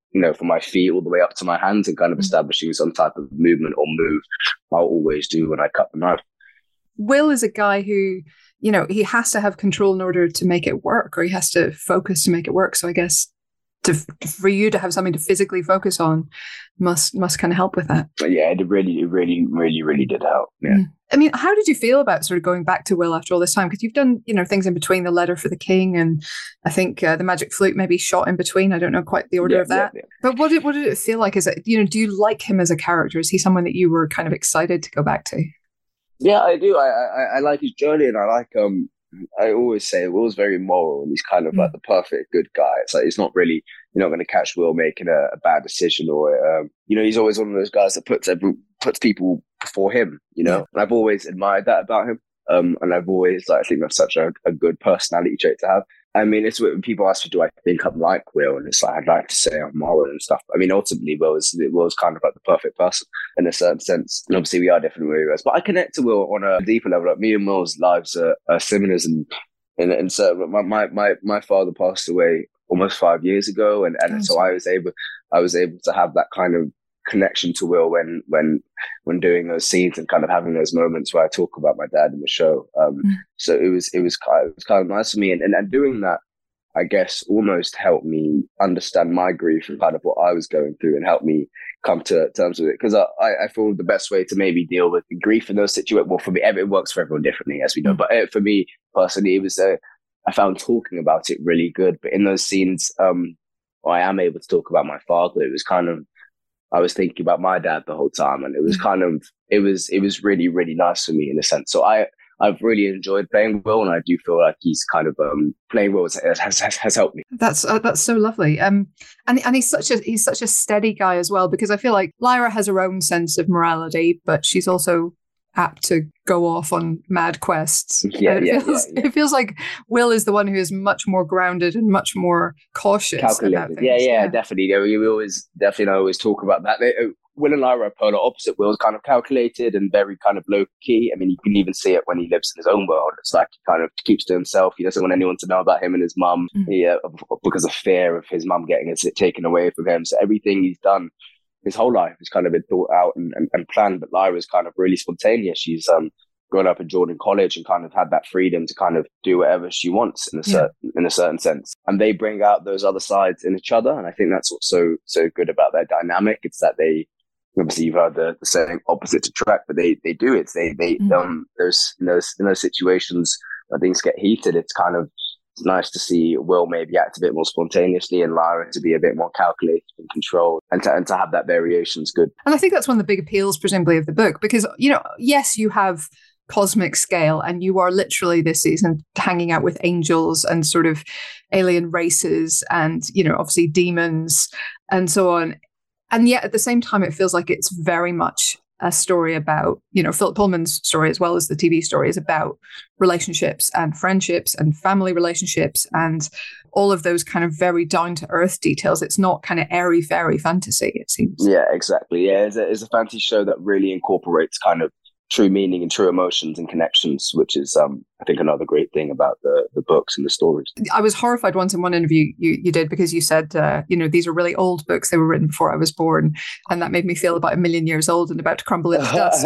from my feet all the way up to my hands and kind of establishing some type of movement or move I'll always do when I cut the knife. Will is a guy who, he has to have control in order to make it work, or he has to focus to make it work. So I guess for you to have something to physically focus on must kind of help with that. But yeah, it really did help. Yeah. I mean, how did you feel about sort of going back to Will after all this time? Because you've done, things in between, The Letter for the King, and I think The Magic Flute maybe shot in between. I don't know quite the order of that. Yeah. But what did it feel like? Is it, do you like him as a character? Is he someone that you were kind of excited to go back to? Yeah, I do. I like his journey, and I like I always say Will's very moral, and he's kind of like the perfect good guy. It's like, it's not really, you're not going to catch Will making a bad decision, or he's always one of those guys that puts people before him. And I've always admired that about him, and I've always I think that's such a good personality trait to have. I mean, it's when people ask me, do I think I'm like Will? And it's like, I'd like to say I'm moral and stuff. I mean, ultimately, Will's kind of like the perfect person in a certain sense. And obviously, we are different where we are. But I connect to Will on a deeper level. Like, me and Will's lives are similar. And so my father passed away almost 5 years ago. And so I was able to have that kind of connection to Will when doing those scenes and kind of having those moments where I talk about my dad in the show. So it was kind of nice for me, and doing that, I guess, almost helped me understand my grief and kind of what I was going through, and helped me come to terms with it. Because I feel the best way to maybe deal with grief in those situations, well, for me, it works for everyone differently, as we know, but for me personally, it was I found talking about it really good. But in those scenes, I am able to talk about my father. It was kind of, I was thinking about my dad the whole time, and it was kind of, it was really, really nice for me in a sense. So I've really enjoyed playing Will, and I do feel like he's kind of playing Will has helped me. That's so lovely. And he's such a steady guy as well, because I feel like Lyra has her own sense of morality, but she's also apt to go off on mad quests. It feels like Will is the one who is much more grounded and much more cautious. Calculated. Yeah, definitely. We always talk about that. Will and Lyra are polar opposite. Will's kind of calculated and very kind of low key. I mean, you can even see it when he lives in his own world. It's like he kind of keeps to himself. He doesn't want anyone to know about him and his mum, because of fear of his mum getting it taken away from him. So everything he's done his whole life has kind of been thought out and planned. But Lyra's kind of really spontaneous. She's grown up in Jordan College and kind of had that freedom to kind of do whatever she wants in a certain sense. And they bring out those other sides in each other. And I think that's what's so good about their dynamic. It's that they, obviously you've heard the saying opposite to attract, but they do it. There's in those situations where things get heated, it's kind of nice to see Will maybe act a bit more spontaneously and Lyra to be a bit more calculated and controlled, and to have that variation is good. And I think that's one of the big appeals, presumably, of the book, because, yes, you have cosmic scale, and you are literally this season hanging out with angels and sort of alien races and, obviously demons and so on. And yet at the same time, it feels like it's very much a story about, Philip Pullman's story, as well as the TV story, is about relationships and friendships and family relationships and all of those kind of very down to earth details. It's not kind of airy fairy fantasy, it seems. Yeah, exactly. Yeah, it's a fantasy show that really incorporates kind of true meaning and true emotions and connections, which is I think another great thing about the books and the stories. I was horrified once in one interview you did, because you said these are really old books, they were written before I was born, and that made me feel about 1 million years old and about to crumble into dust.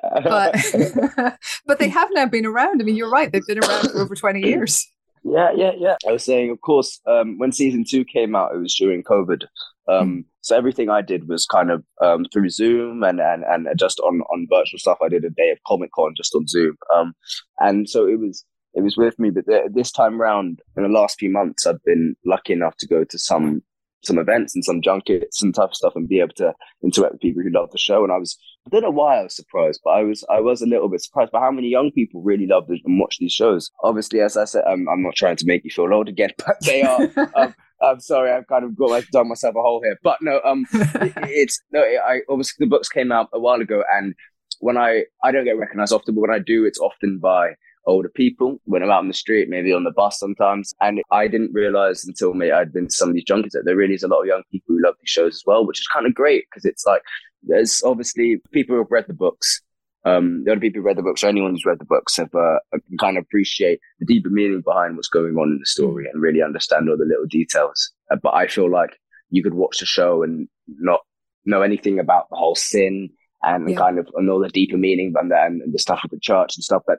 But they have now been around. I mean, you're right, they've been around for over 20 years. Yeah. I was saying, of course, when season 2 came out, it was during COVID. So everything I did was kind of through Zoom and just on virtual stuff. I did a day of Comic-Con just on Zoom. And so it was with me. But this time round, in the last few months, I've been lucky enough to go to some events and some junkets and tough stuff and be able to interact with people who love the show. And I don't know why I was surprised, but I was a little bit surprised by how many young people really love and watch these shows. Obviously, as I said, I'm not trying to make you feel old again, but they are. I'm sorry, I've kind of done myself a hole here, but no, I obviously the books came out a while ago, and when I don't get recognized often, but when I do, it's often by older people when I'm out on the street, maybe on the bus sometimes. And I didn't realize until I'd been to some of these junkets that there really is a lot of young people who love these shows as well, which is kind of great, because it's like there's obviously people who have read the books. The other people who read the books, or anyone who's read the books, have can kind of appreciate the deeper meaning behind what's going on in the story and really understand all the little details. But I feel like you could watch the show and not know anything about the whole sin and kind of know the deeper meaning and the stuff with the church and stuff that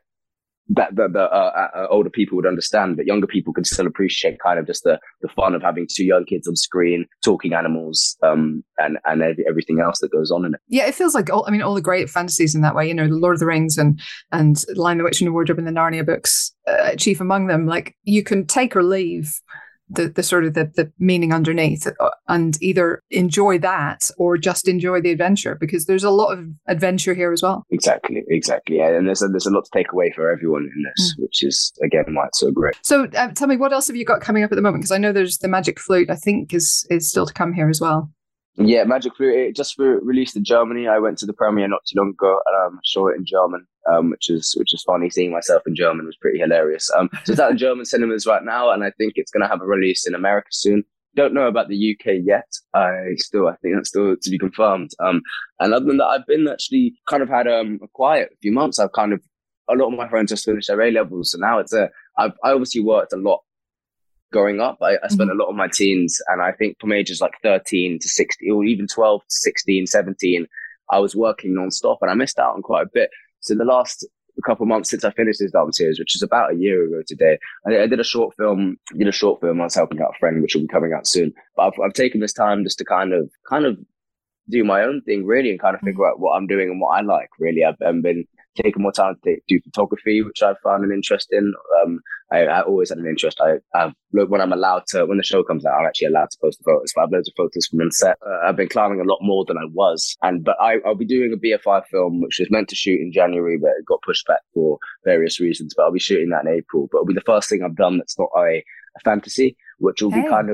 the older people would understand, but younger people could still appreciate kind of just the fun of having two young kids on screen, talking animals, and everything else that goes on in it. Yeah, it feels like all the great fantasies in that way, the Lord of the Rings and Lion, the Witch and the Wardrobe and the Narnia books, chief among them. Like, you can take or leave the sort of the meaning underneath, and either enjoy that or just enjoy the adventure, because there's a lot of adventure here as well. Exactly. Yeah. And there's a lot to take away for everyone in this, which is, again, why it's so great. So tell me, what else have you got coming up at the moment? Because I know there's the Magic Flute, I think is still to come here as well. Yeah, Magic Flute, it just released in Germany. I went to the premiere not too long ago, and saw it in German, which is funny. Seeing myself in German was pretty hilarious. So it's out in German cinemas right now, and I think it's going to have a release in America soon. Don't know about the UK yet. I think that's still to be confirmed. And other than that, I've been actually kind of had a quiet few months. A lot of my friends just finished their A-levels, so now I obviously worked a lot growing up. I spent a lot of my teens, and I think from ages like 13 to 16, or even 12 to 16, 17, I was working non-stop, and I missed out on quite a bit. So the last couple of months since I finished this Dark Materials, which is about a year ago today, I did a short film. I was helping out a friend, which will be coming out soon. But I've taken this time just to kind of do my own thing, really, and kind of figure out what I'm doing and what I like, really. I've been taking more time to do photography, which I've found an interest in. I always had an interest. When the show comes out, I'm actually allowed to post the photos. So I have loads of photos from on set. I've been climbing a lot more than I was. But I'll be doing a BFI film, which was meant to shoot in January, but it got pushed back for various reasons. But I'll be shooting that in April. But it'll be the first thing I've done that's not a fantasy, which will be kind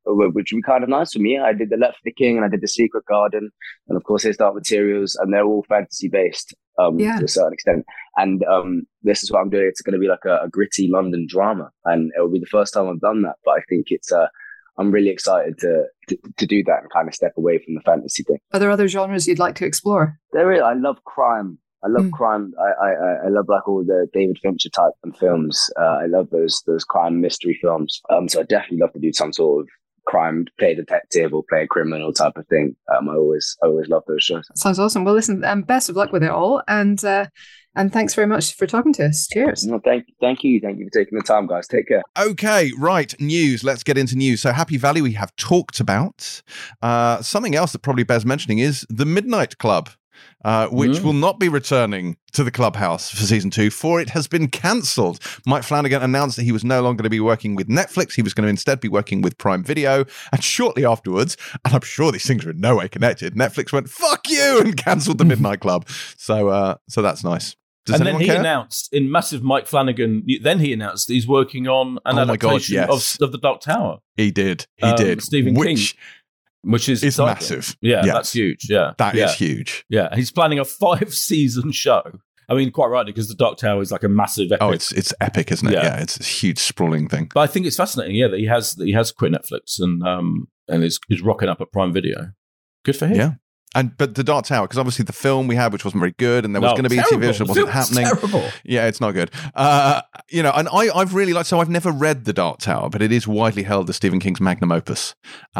of nice for me. I did The Left for the King, and I did The Secret Garden, and of course His Dark Materials, and they're all fantasy based to a certain extent. And this is what I'm doing. It's going to be like a gritty London drama, and it will be the first time I've done that. But I think I'm really excited to do that and kind of step away from the fantasy thing. Are there other genres you'd like to explore? I love crime. I love crime. I love like all the David Fincher type films. I love those crime mystery films. So I definitely love to do some sort of crime, play detective or play a criminal type of thing. I always love those shows. Sounds awesome. Well, listen, best of luck with it all, and thanks very much for talking to us. Cheers. No, thank you for taking the time, guys. Take care. Okay, right, news. Let's get into news. So Happy Valley we have talked about. Something else that probably bears mentioning is The Midnight Club, which will not be returning to the Clubhouse for season 2, for it has been cancelled. Mike Flanagan announced that he was no longer going to be working with Netflix. He was going to instead be working with Prime Video. And shortly afterwards, and I'm sure these things are in no way connected, Netflix went, fuck you, and cancelled The Midnight Club. So that's nice. Does and then he care? announced, in massive Mike Flanagan, then he announced that he's working on an adaptation of The Dark Tower. He did. Stephen King. Which is massive. Yeah, yes. That's huge. Yeah. That is huge. Yeah. He's planning a 5-season show. I mean, quite rightly, because The Dark Tower is like a massive epic. Oh, it's epic, isn't it? Yeah, it's a huge sprawling thing. But I think it's fascinating, that he has quit Netflix and is rocking up at Prime Video. Good for him. Yeah. But The Dark Tower, because obviously the film we had, which wasn't very good, and there was going to be a TV show, wasn't happening. Terrible. Yeah, it's not good. And I've really liked. So I've never read The Dark Tower, but it is widely held as Stephen King's magnum opus.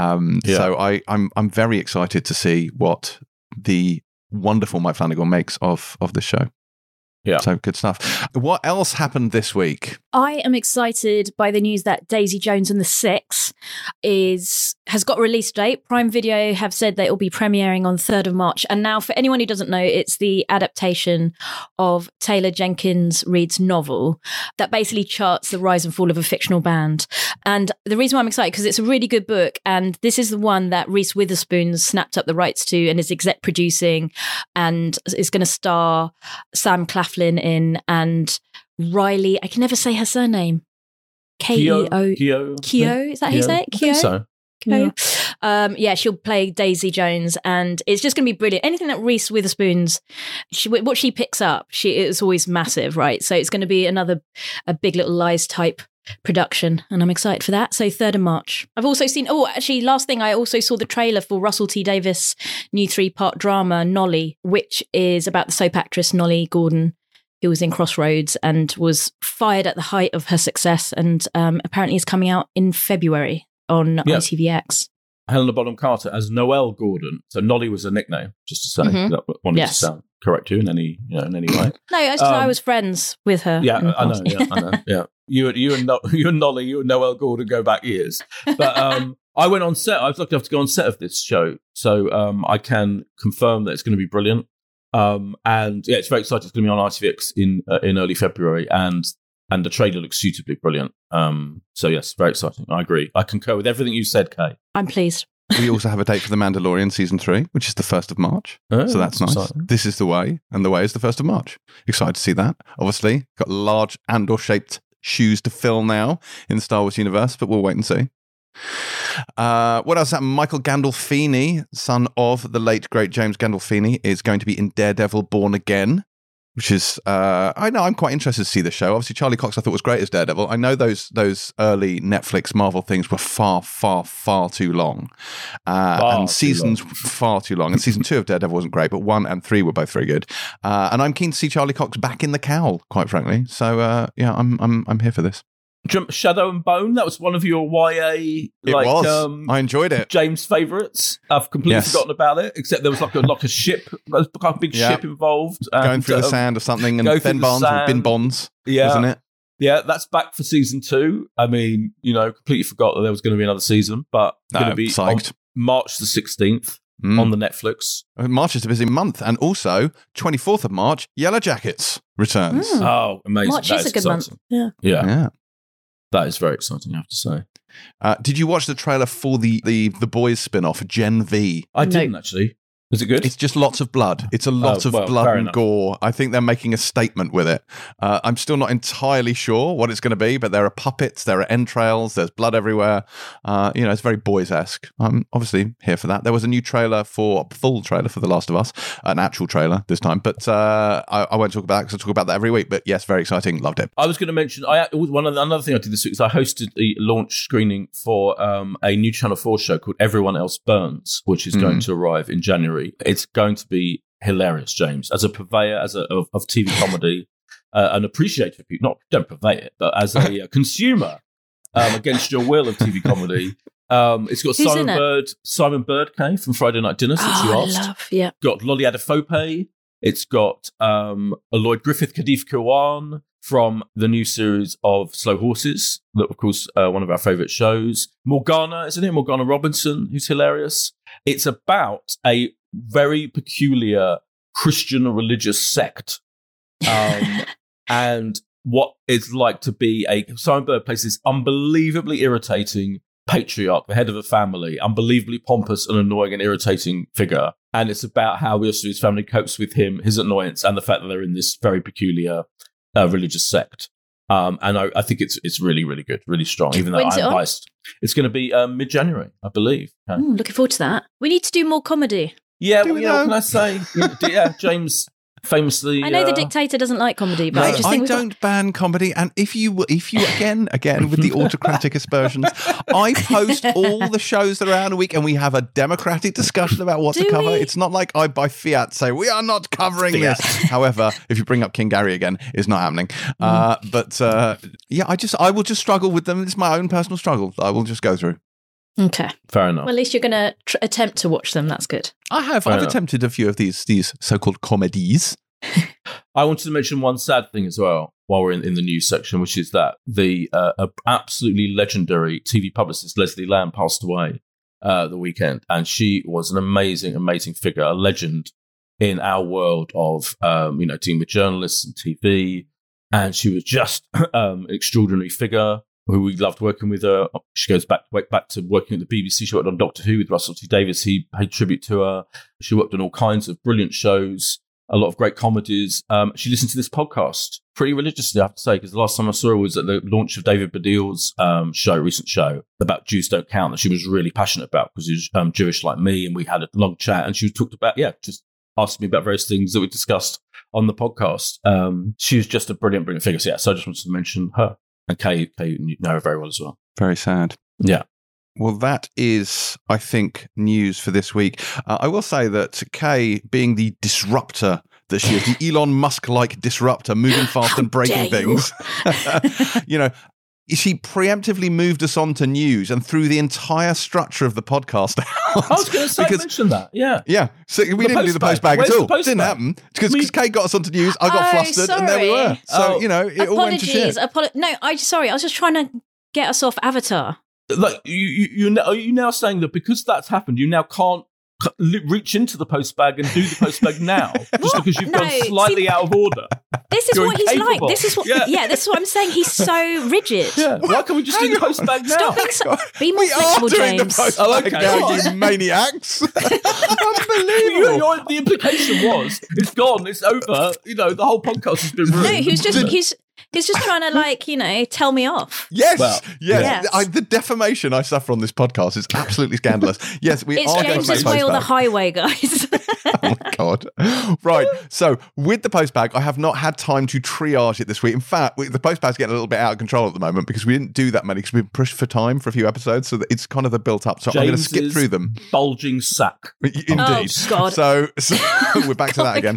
So I'm very excited to see what the wonderful Mike Flanagan makes of the show. Yeah. So good stuff. What else happened this week? I am excited by the news that Daisy Jones and the Six has got a release date. Prime Video have said that it will be premiering on 3rd of March. And now, for anyone who doesn't know, it's the adaptation of Taylor Jenkins Reid's novel that basically charts the rise and fall of a fictional band. And the reason why I'm excited, because it's a really good book. And this is the one that Reese Witherspoon snapped up the rights to and is exec producing, and is going to star Sam Claflin in, and Riley, I can never say her surname. Keo. Is that how you say it? Keo? I think so. Yeah, she'll play Daisy Jones, and it's just going to be brilliant. Anything that Reese Witherspoon's, what she picks up, it's always massive, right? So it's going to be a Big Little Lies type production, and I'm excited for that. So 3rd of March. I've also seen, last thing, I also saw the trailer for Russell T Davies' new 3-part drama, Nolly, which is about the soap actress Nolly Gordon, who was in Crossroads and was fired at the height of her success, and apparently is coming out in February on ITVX. Helena Bonham Carter as Noelle Gordon. So Nolly was a nickname, just to say. That wanted to sound correct you in any way. No, I was friends with her. Yeah, I know. Yeah, you and Nolly, you and Noelle Gordon go back years. But I went on set. I was lucky enough to go on set of this show, so I can confirm that it's going to be brilliant. And yeah, it's very exciting. It's going to be on ITVX in early February, and the trailer looks suitably brilliant. So yes, very exciting. I agree. I concur with everything you said, Kay. I'm pleased. We also have a date for The Mandalorian season 3, which is the 1st of March. So that's nice. Exciting. This is the way, and the way is the 1st of March. Excited to see that. Obviously, got large Andor-shaped shoes to fill now in the Star Wars universe, but we'll wait and see. What else happened? Michael Gandolfini, son of the late great James Gandolfini, is going to be in Daredevil Born Again, which is I know I'm quite interested to see the show. Obviously, Charlie Cox I thought was great as Daredevil. I know those early Netflix Marvel things were far too long, and seasons far too long. And season 2 of Daredevil wasn't great, but 1 and 3 were both very good. And I'm keen to see Charlie Cox back in the cowl, quite frankly. So yeah, I'm here for this. Shadow and Bone, that was one of your YA. It was. I enjoyed it. James' favourites. I've completely forgotten about it, except there was like a ship, a big ship involved. Going through the sand or something, and Ben Barnes or Bin Bonds, wasn't it? Yeah, that's back for season 2. I mean, completely forgot that there was going to be another season, but going to be psyched. On March the 16th on the Netflix. March is a busy month, and also 24th of March, Yellow Jackets returns. Oh, amazing! March is a good month. Yeah. That is very exciting, I have to say. Did you watch the trailer for the Boys spin-off, Gen V? I didn't, actually. Is it good? It's just lots of blood. It's a lot of blood and gore. I think they're making a statement with it. I'm still not entirely sure what it's going to be, but there are puppets, there are entrails, there's blood everywhere. It's very Boys-esque. I'm obviously here for that. There was a new full trailer for The Last of Us, an actual trailer this time, but I won't talk about it because I talk about that every week. But yes, very exciting. Loved it. I was going to mention, another thing I did this week is I hosted a launch screening for a new Channel 4 show called Everyone Else Burns, which is going to arrive in January. It's going to be hilarious, James. As a purveyor of TV comedy, an appreciator of people, don't purvey it, but as a consumer against your will of TV comedy. It's got Simon Bird came from Friday Night Dinners, which you asked. I love, yeah. Got Lolly Adefope. It's got Lloyd Griffith, Kadif Kawan from the new series of Slow Horses, that of course one of our favourite shows. Morgana, isn't it? Morgana Robinson, who's hilarious. It's about a very peculiar Christian religious sect, and what it's like to be Simon Bird plays this unbelievably irritating patriarch, the head of a family, unbelievably pompous and annoying and irritating figure. And it's about how his family copes with him, his annoyance, and the fact that they're in this very peculiar religious sect. And I think it's really, really good, really strong, even though I'm biased. It's going to be mid-January, I believe. Okay. Looking forward to that. We need to do more comedy. Yeah, what can I say? James famously... I know the dictator doesn't like comedy, but I just think... I don't ban comedy, and if you again with the autocratic aspersions, I post all the shows that are out in a week, and we have a democratic discussion about what to cover. It's not like I, by fiat, say, we are not covering this. However, if you bring up King Gary again, it's not happening. I will just struggle with them. It's my own personal struggle that I will just go through. Okay. Fair enough. Well, at least you're going to attempt to watch them. That's good. I've attempted a few of these so-called comedies. I wanted to mention one sad thing as well while we're in the news section, which is that the absolutely legendary TV publicist Leslie Lamb passed away the weekend, and she was an amazing, amazing figure, a legend in our world of dealing with journalists and TV, and she was just an extraordinary figure. Who we loved working with her. She goes back to working at the BBC. She worked on Doctor Who with Russell T Davies. He paid tribute to her. She worked on all kinds of brilliant shows, a lot of great comedies. She listened to this podcast pretty religiously, I have to say, because the last time I saw her was at the launch of David Baddiel's recent show about Jews Don't Count, that she was really passionate about because she was Jewish like me, and we had a long chat, and she talked about, just asked me about various things that we discussed on the podcast. She was just a brilliant, brilliant figure. So I just wanted to mention her. And Kay, you know her very well as well. Very sad. Yeah. Well, that is, I think, news for this week. I will say that Kay, being the disruptor that she is, the Elon Musk-like disruptor, moving fast and breaking things, she preemptively moved us on to news and threw the entire structure of the podcast out. I was going to say, mention that. Yeah. Yeah. So we didn't do the postbag at all. It didn't happen. Because Kate got us onto news, I got flustered, and there we were. So, it all went to shit. No, I was just trying to get us off Avatar. Like, are you now saying that because that's happened, you now can't reach into the postbag and do the postbag now just because you've gone slightly out of order? This is what he's like. This is what this is what I'm saying. He's so rigid. Yeah. Why can't we just do the postbag now? Stop being be more flexible, James. The now, you maniacs. Unbelievable. The implication was it's gone, it's over, the whole podcast has been ruined. No, he's just trying to, tell me off. Yes. The defamation I suffer on this podcast is absolutely scandalous. Yes, we are going to James's way or the highway, guys. Oh, my God. Right. So, with the postbag, I have not had time to triage it this week. In fact, the postbag's getting a little bit out of control at the moment because we didn't do that many because we've been pushed for time for a few episodes. So, it's kind of the built up. So, I'm going to skip through them. Bulging sack. Indeed. Oh, God. So we're back to that again.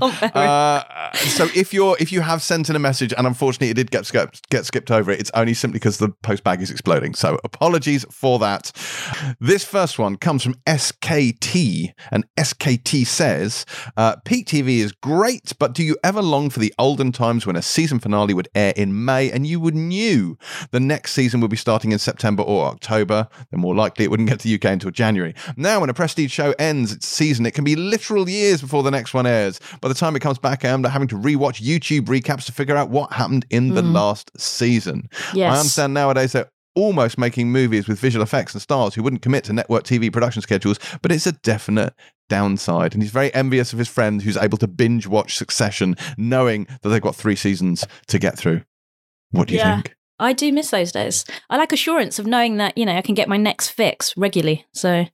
So, if you have sent in a message and unfortunately it did get skipped over it's only simply because the postbag is exploding. So apologies for that. This first one comes from SKT, and SKT says, Peak TV is great, but do you ever long for the olden times when a season finale would air in May and you would knew the next season would be starting in September or October? Then more likely it wouldn't get to the UK until January. Now, when a prestige show ends its season, it can be literal years before the next one airs. By the time it comes back, I'm having to rewatch YouTube recaps to figure out what happened in the last season. Yes. I understand nowadays they're almost making movies with visual effects and stars who wouldn't commit to network TV production schedules, but it's a definite downside. And he's very envious of his friend who's able to binge watch Succession, knowing that they've got 3 seasons to get through. What do you think? I do miss those days. I like assurance of knowing that, I can get my next fix regularly. So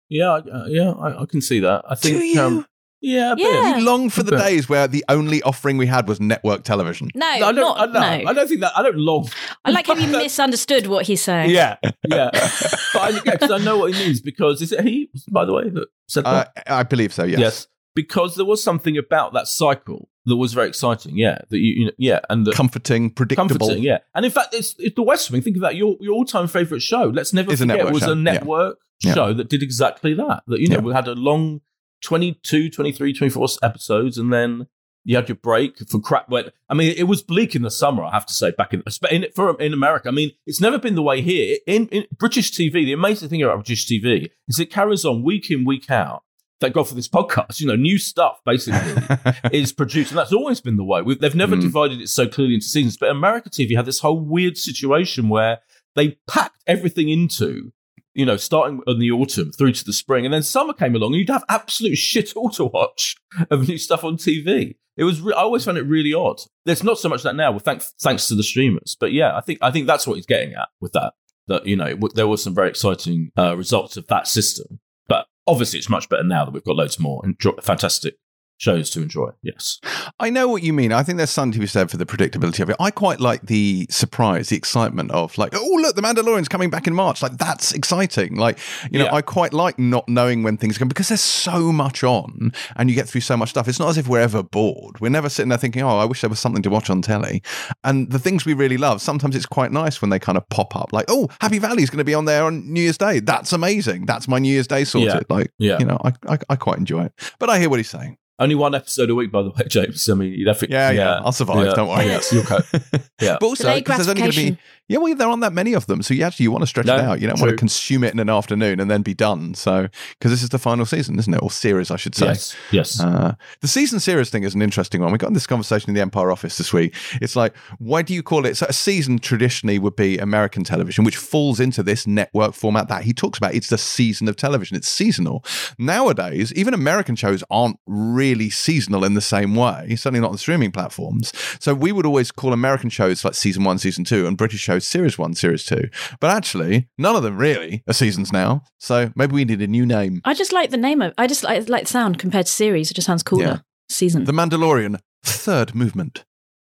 I can see that. I think. Do you? Yeah, a bit. You long for the days where the only offering we had was network television. No, I don't think that. I don't long. I like how you misunderstood what he's saying. Yeah. But because I know what he means. Because is it he, by the way, that said that? I believe so. Yes. Because there was something about that cycle that was very exciting. Yeah, that and the comforting, predictable. Yeah, and in fact, it's the West Wing. Think of that. Your all-time favorite show. Let's never forget it was a network show that did exactly that. That we had a long 22, 23, 24 episodes, and then you had your break for crap. It was bleak in the summer, I have to say, back in America. I mean, it's never been the way here. In British TV, the amazing thing about British TV is it carries on week in, week out. Thank God for this podcast. New stuff basically is produced, and that's always been the way. They've never divided it so clearly into seasons. But America TV had this whole weird situation where they packed everything into, starting in the autumn through to the spring, and then summer came along, and you'd have absolute shit all to watch of new stuff on TV. It was. I always found it really odd. There's not so much that now, thanks to the streamers. But yeah, I think that's what he's getting at with that. That there was some very exciting results of that system. But obviously, it's much better now that we've got loads more fantastic shows to enjoy. Yes, I know what you mean. I think there's something to be said for the predictability of it. I quite like the surprise, the excitement of oh look, the Mandalorian's coming back in March. Like that's exciting. Like I quite like not knowing when things are going because there's so much on and you get through so much stuff. It's not as if we're ever bored. We're never sitting there thinking, I wish there was something to watch on telly. And the things we really love, sometimes it's quite nice when they kind of pop up. Like Happy Valley's going to be on there on New Year's Day. That's amazing. That's my New Year's Day sorted. I quite enjoy it. But I hear what he's saying. Only one episode a week, by the way, James. I mean, you'd have to. Yeah. I'll survive. Don't worry. Yes, you'll cope. Yeah. But also, because there's only going to be. Yeah, well, there aren't that many of them. So you want to stretch it out. You don't want to consume it in an afternoon and then be done. So, because this is the final season, isn't it? Or series, I should say. Yes. The season series thing is an interesting one. We got in this conversation in the Empire office this week. It's like, why do you call it? So a season traditionally would be American television, which falls into this network format that he talks about. It's the season of television. It's seasonal. Nowadays, even American shows aren't really seasonal in the same way, certainly not on streaming platforms. So we would always call American shows like season 1, season 2, and British shows series 1, series 2. But actually, none of them really are seasons now. So maybe we need a new name. I just like the name I just like the sound compared to series. It just sounds cooler. Yeah. Season. The Mandalorian, third movement.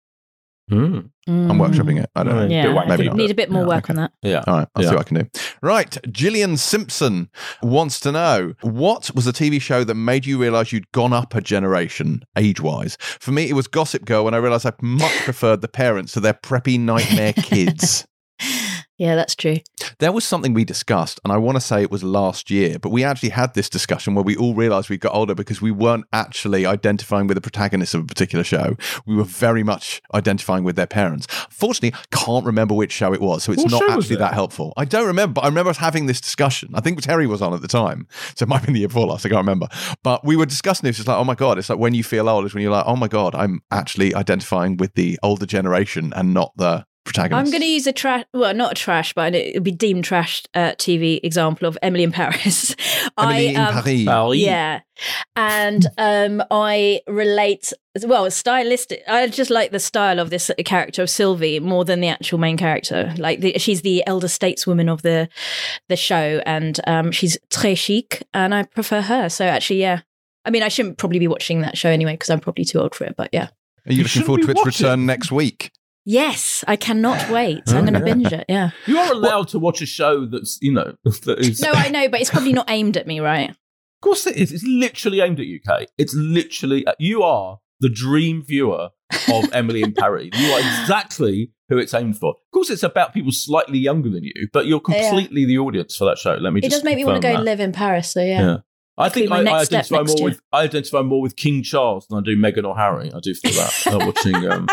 I'm workshopping it. I don't know. Yeah. Maybe need a bit more work on that. Yeah. All right. I'll see what I can do. Right. Gillian Simpson wants to know, what was the TV show that made you realise you'd gone up a generation age-wise? For me, it was Gossip Girl when I realised I much preferred the parents to their preppy nightmare kids. Yeah, that's true. There was something we discussed, and I want to say it was last year, but we actually had this discussion where we all realised we got older because we weren't actually identifying with the protagonists of a particular show. We were very much identifying with their parents. Fortunately, I can't remember which show it was, so it's not actually that helpful. I don't remember, but I remember us having this discussion. I think Terry was on at the time, so it might have been the year before last, I can't remember. But we were discussing it, it's just like, oh my God, it's like when you feel old, is when you're like, oh my God, I'm actually identifying with the older generation and not the protagonist. I'm going to use not a trash, but it would be deemed trash TV example of Emily in Paris. Emily in Paris. Yeah. And I relate, stylistic. I just like the style of this character of Sylvie more than the actual main character. Like she's the elder stateswoman of the show, and she's très chic, and I prefer her. So actually, yeah. I mean, I shouldn't probably be watching that show anyway because I'm probably too old for it, but yeah. Are you looking forward to its return next week? Yes, I cannot wait. I'm going to binge it, yeah. You are allowed to watch a show that's, that is... No, I know, but it's probably not aimed at me, right? Of course it is. It's literally aimed at UK. It's literally... You are the dream viewer of Emily in Paris. You are exactly who it's aimed for. Of course, it's about people slightly younger than you, but you're completely the audience for that show. Let me just It does make me want to go and live in Paris, so yeah. I think I identify more with King Charles than I do Meghan or Harry. I do feel that. Watching...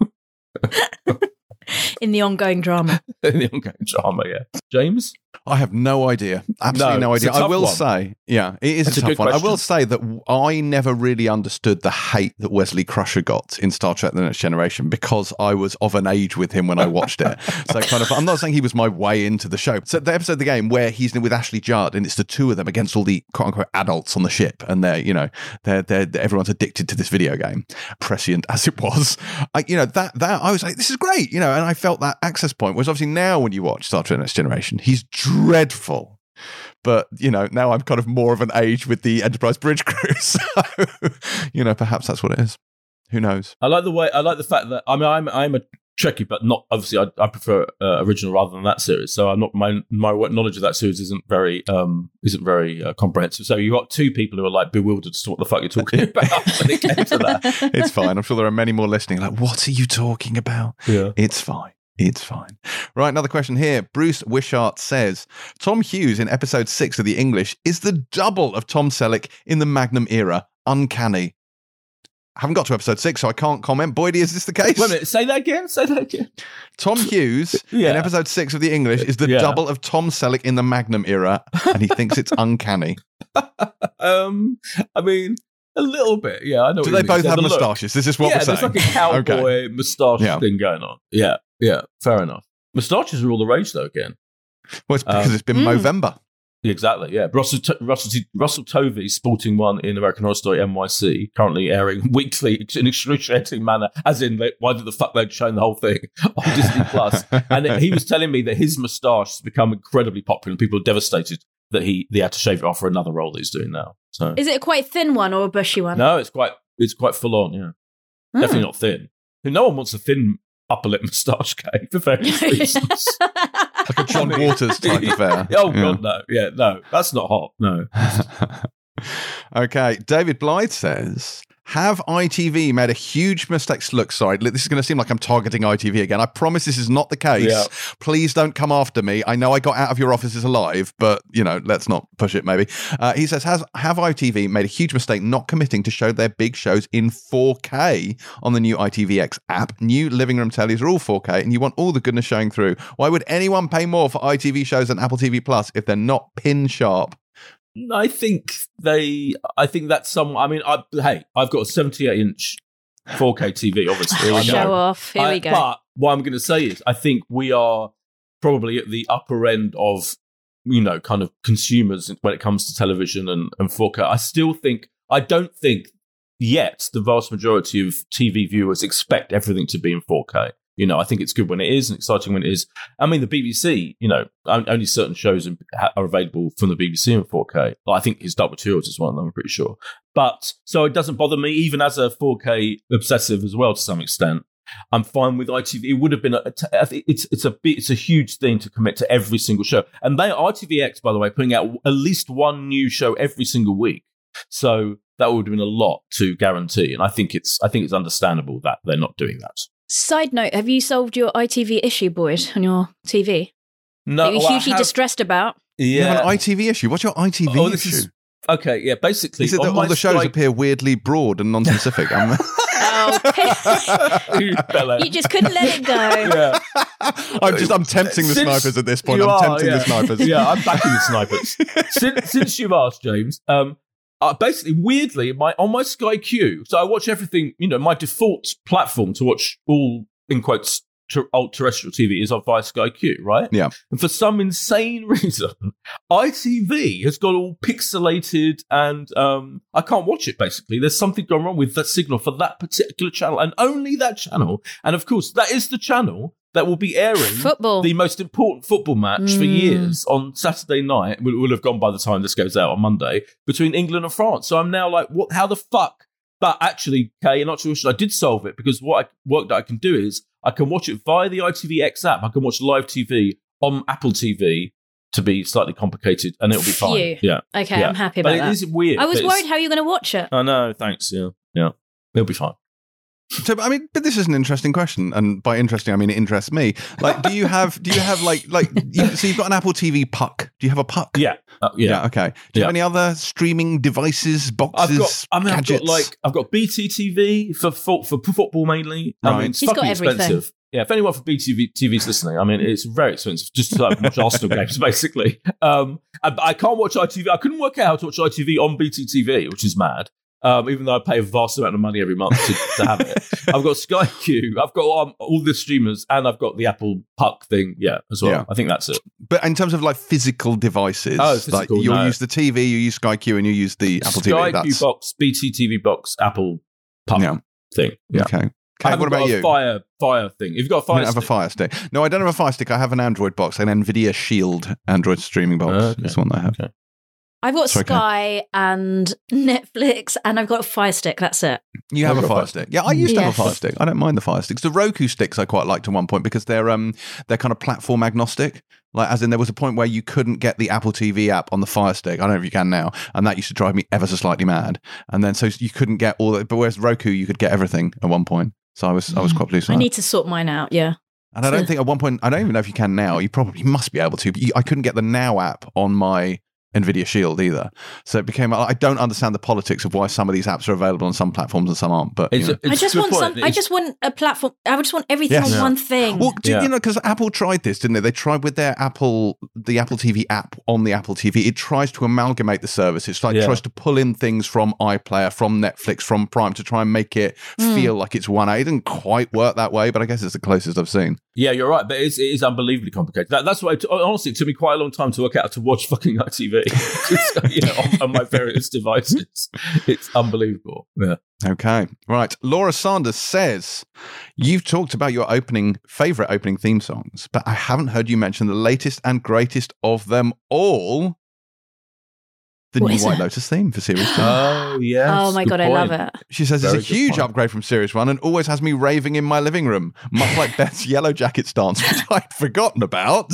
In the ongoing drama. Yeah. James? I have no idea. Absolutely no idea. I will say, it is a tough one. I will say that I never really understood the hate that Wesley Crusher got in Star Trek The Next Generation because I was of an age with him when I watched it. So I'm not saying he was my way into the show. So the episode of the game where he's with Ashley Judd and it's the two of them against all the quote unquote adults on the ship, and they're everyone's addicted to this video game, prescient as it was. I was like, this is great, and I felt that access point. Whereas obviously now when you watch Star Trek Next Generation, he's dreadful. But, now I'm kind of more of an age with the Enterprise bridge crew. So, perhaps that's what it is. Who knows? I like the fact that, I'm a Trekkie, but not, obviously, I prefer original rather than that series. So I'm not, my knowledge of that series isn't very comprehensive. So you've got two people who are like bewildered as to what the fuck you're talking about when it came to that. It's fine. I'm sure there are many more listening like, what are you talking about? Yeah. It's fine. It's fine. Right, another question here. Bruce Wishart says, Tom Hughes in episode 6 of The English is the double of Tom Selleck in the Magnum era. Uncanny. I haven't got to episode 6, so I can't comment. Boydie, is this the case? Wait a minute, say that again. Tom Hughes in episode 6 of The English is the double of Tom Selleck in the Magnum era, and he thinks it's uncanny. I mean... A little bit, yeah. I know. Do they both have moustaches? This is what we're saying. There's like a cowboy moustache thing going on. Yeah, fair enough. Moustaches are all the rage, though, again. Well, it's because it's been Movember. Exactly, yeah. Russell Tovey sporting one in American Horror Story NYC, currently airing weekly in an excruciating manner, as in, why did the fuck they'd shown the whole thing on Disney Plus? And he was telling me that his moustache has become incredibly popular and people are devastated that he had to shave it off for another role that he's doing now. So, is it a quite thin one or a bushy one? No, it's quite full on. Yeah, definitely not thin. No one wants a thin upper lip moustache, Kate, for various reasons. Like a John Waters type affair. Oh God, no. Yeah, no, that's not hot. No. Okay, David Blythe says, have ITV made a huge mistake? Look, sorry, this is going to seem like I'm targeting ITV again. I promise this is not the case. Yeah. Please don't come after me. I know I got out of your offices alive, but, let's not push it maybe. He says, have ITV made a huge mistake not committing to show their big shows in 4K on the new ITVX app? New living room tellies are all 4K, and you want all the goodness showing through. Why would anyone pay more for ITV shows than Apple TV Plus if they're not pin sharp? I think that's some. I mean, I've got a 78-inch 4K TV, obviously. Show off. Here we go. But what I'm going to say is, I think we are probably at the upper end of, kind of consumers when it comes to television and 4K. I don't think yet the vast majority of TV viewers expect everything to be in 4K. I think it's good when it is and exciting when it is. I mean, the BBC, only certain shows are available from the BBC in 4K. I think his Dark Materials is one of them, I'm pretty sure. But, so it doesn't bother me, even as a 4K obsessive as well, to some extent. I'm fine with ITV. It would have been it's a huge thing to commit to every single show. And ITVX, by the way, putting out at least one new show every single week. So that would have been a lot to guarantee. And I think it's understandable that they're not doing that. Side note, have you solved your ITV issue, Boyd, on your TV? No, that you're hugely distressed about. You have an ITV issue. What's your ITV issue? Okay, yeah, basically. Is it that all the shows appear weirdly broad and non-specific? You just couldn't let it go. Yeah. I'm tempting the snipers at this point. The snipers. Yeah, I'm backing the snipers. Since you've asked, James, basically, weirdly, on my Sky Q, so I watch everything, my default platform to watch all, in quotes, old terrestrial TV is on via Sky Q, right? Yeah. And for some insane reason, ITV has got all pixelated and I can't watch it, basically. There's something gone wrong with that signal for that particular channel and only that channel. And of course, that is the channel that will be airing football, the most important football match for years on Saturday night. It will have gone by the time this goes out on Monday between England and France. So I'm now like, what? How the fuck? But actually, Kay, in actual I did solve it because work that I can do is I can watch it via the ITVX app. I can watch live TV on Apple TV to be slightly complicated, and it'll be fine. Yeah. Okay, yeah. I'm happy about that. But it is weird. I was worried how you're going to watch it. I know. Thanks. Yeah. It'll be fine. So, but this is an interesting question, and by interesting, I mean it interests me. Like, do you have so you've got an Apple TV Puck? Do you have a Puck? Yeah. Yeah. Okay. Do you have any other streaming devices, boxes, gadgets? I've got BT TV for football mainly. Right. I mean, it's He's fucking got everything. expensive. Yeah, if anyone for BT TV's listening, I mean, it's very expensive just to watch Arsenal games, basically. I can't watch ITV. I couldn't work out how to watch ITV on BT TV, which is mad. Even though I pay a vast amount of money every month to have it. I've got Sky Q, I've got all the streamers, and I've got the Apple Puck thing, as well. Yeah. I think that's it. But in terms of like physical devices, physical, you'll use the TV, you use Sky Q, and you use the Apple TV. Sky Q box, BT TV box, Apple Puck thing. Yeah. Okay. What about you? Fire thing. If you've got a Fire Stick. I have a Fire Stick. No, I don't have a Fire Stick. I have an Android box, an NVIDIA Shield Android streaming box. That's the one I have. Okay. I've got Sky and Netflix, and I've got a Fire Stick. That's it. You have a Fire Stick. Yeah, I used to have a Fire Stick. I don't mind the Fire Sticks. The Roku sticks I quite liked at one point because they're kind of platform agnostic. Like, as in, there was a point where you couldn't get the Apple TV app on the Fire Stick. I don't know if you can now, and that used to drive me ever so slightly mad. And then so you couldn't get all that, but whereas Roku, you could get everything at one point. So I was quite pleased with that. I need to sort mine out. Yeah. And I don't think at one point, I don't even know if you can now. You probably must be able to. But I couldn't get the Now app on my NVIDIA Shield either. So it became, I don't understand the politics of why some of these apps are available on some platforms and some aren't. But I just want a platform. I just want everything on one thing. Well, because Apple tried this, didn't they? They tried with their the Apple TV app on the Apple TV. It tries to amalgamate the service. It's like tries to pull in things from iPlayer, from Netflix, from Prime to try and make it feel like it's one. It didn't quite work that way, but I guess it's the closest I've seen. Yeah, you're right, but it is unbelievably complicated. That's why, honestly, it took me quite a long time to work out how to watch fucking ITV on my various devices. It's unbelievable. Yeah. Okay, right. Laura Sanders says, you've talked about your favourite opening theme songs, but I haven't heard you mention the latest and greatest of them all. The new White Lotus theme for Series 2. Oh, yes. Oh, my God, I love it. She says it's a huge upgrade from Series 1 and always has me raving in my living room, much like Beth's Yellow Jackets dance, which I'd forgotten about.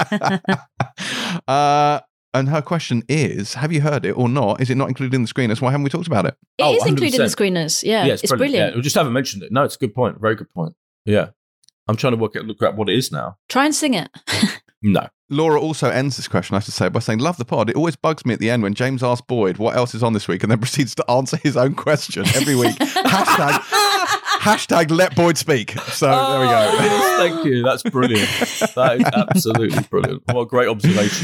And her question is, have you heard it or not? Is it not included in the screeners? Why haven't we talked about it? It is included in the screeners. Yeah, it's brilliant. Yeah, we just haven't mentioned it. No, it's a good point. Very good point. Yeah. I'm trying to look at what it is now. Try and sing it. No. Laura also ends this question, I should say, by saying, love the pod. It always bugs me at the end when James asks Boyd what else is on this week and then proceeds to answer his own question every week. Hashtag let Boyd speak. So there we go. Yes, thank you. That's brilliant. That is absolutely brilliant. What a great observation.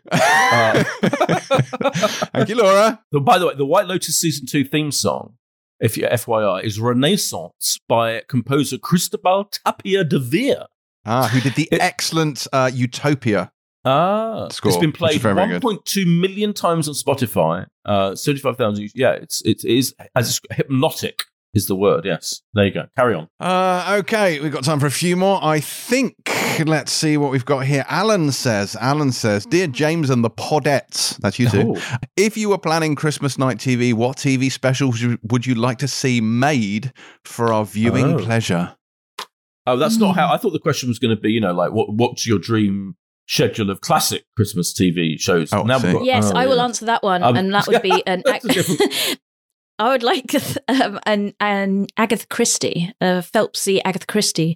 Thank you, Laura. By the way, the White Lotus Season 2 theme song, if you FYI, is Renaissance by composer Cristobal Tapia de Vere. Who did the excellent Utopia score. It's been played 1.2 million times on Spotify. 75,000. Yeah, it is as hypnotic is the word. Yes. There you go. Carry on. Okay, we've got time for a few more, I think. Let's see what we've got here. Alan says, Dear James and the Podettes, that's you two. Oh. If you were planning Christmas night TV, what TV specials would you like to see made for our viewing pleasure? Oh, that's not how I thought the question was going to be. What's your dream schedule of classic Christmas TV shows? I will answer that one, and that would be an. I would like an Agatha Christie, Phelpsy Agatha Christie.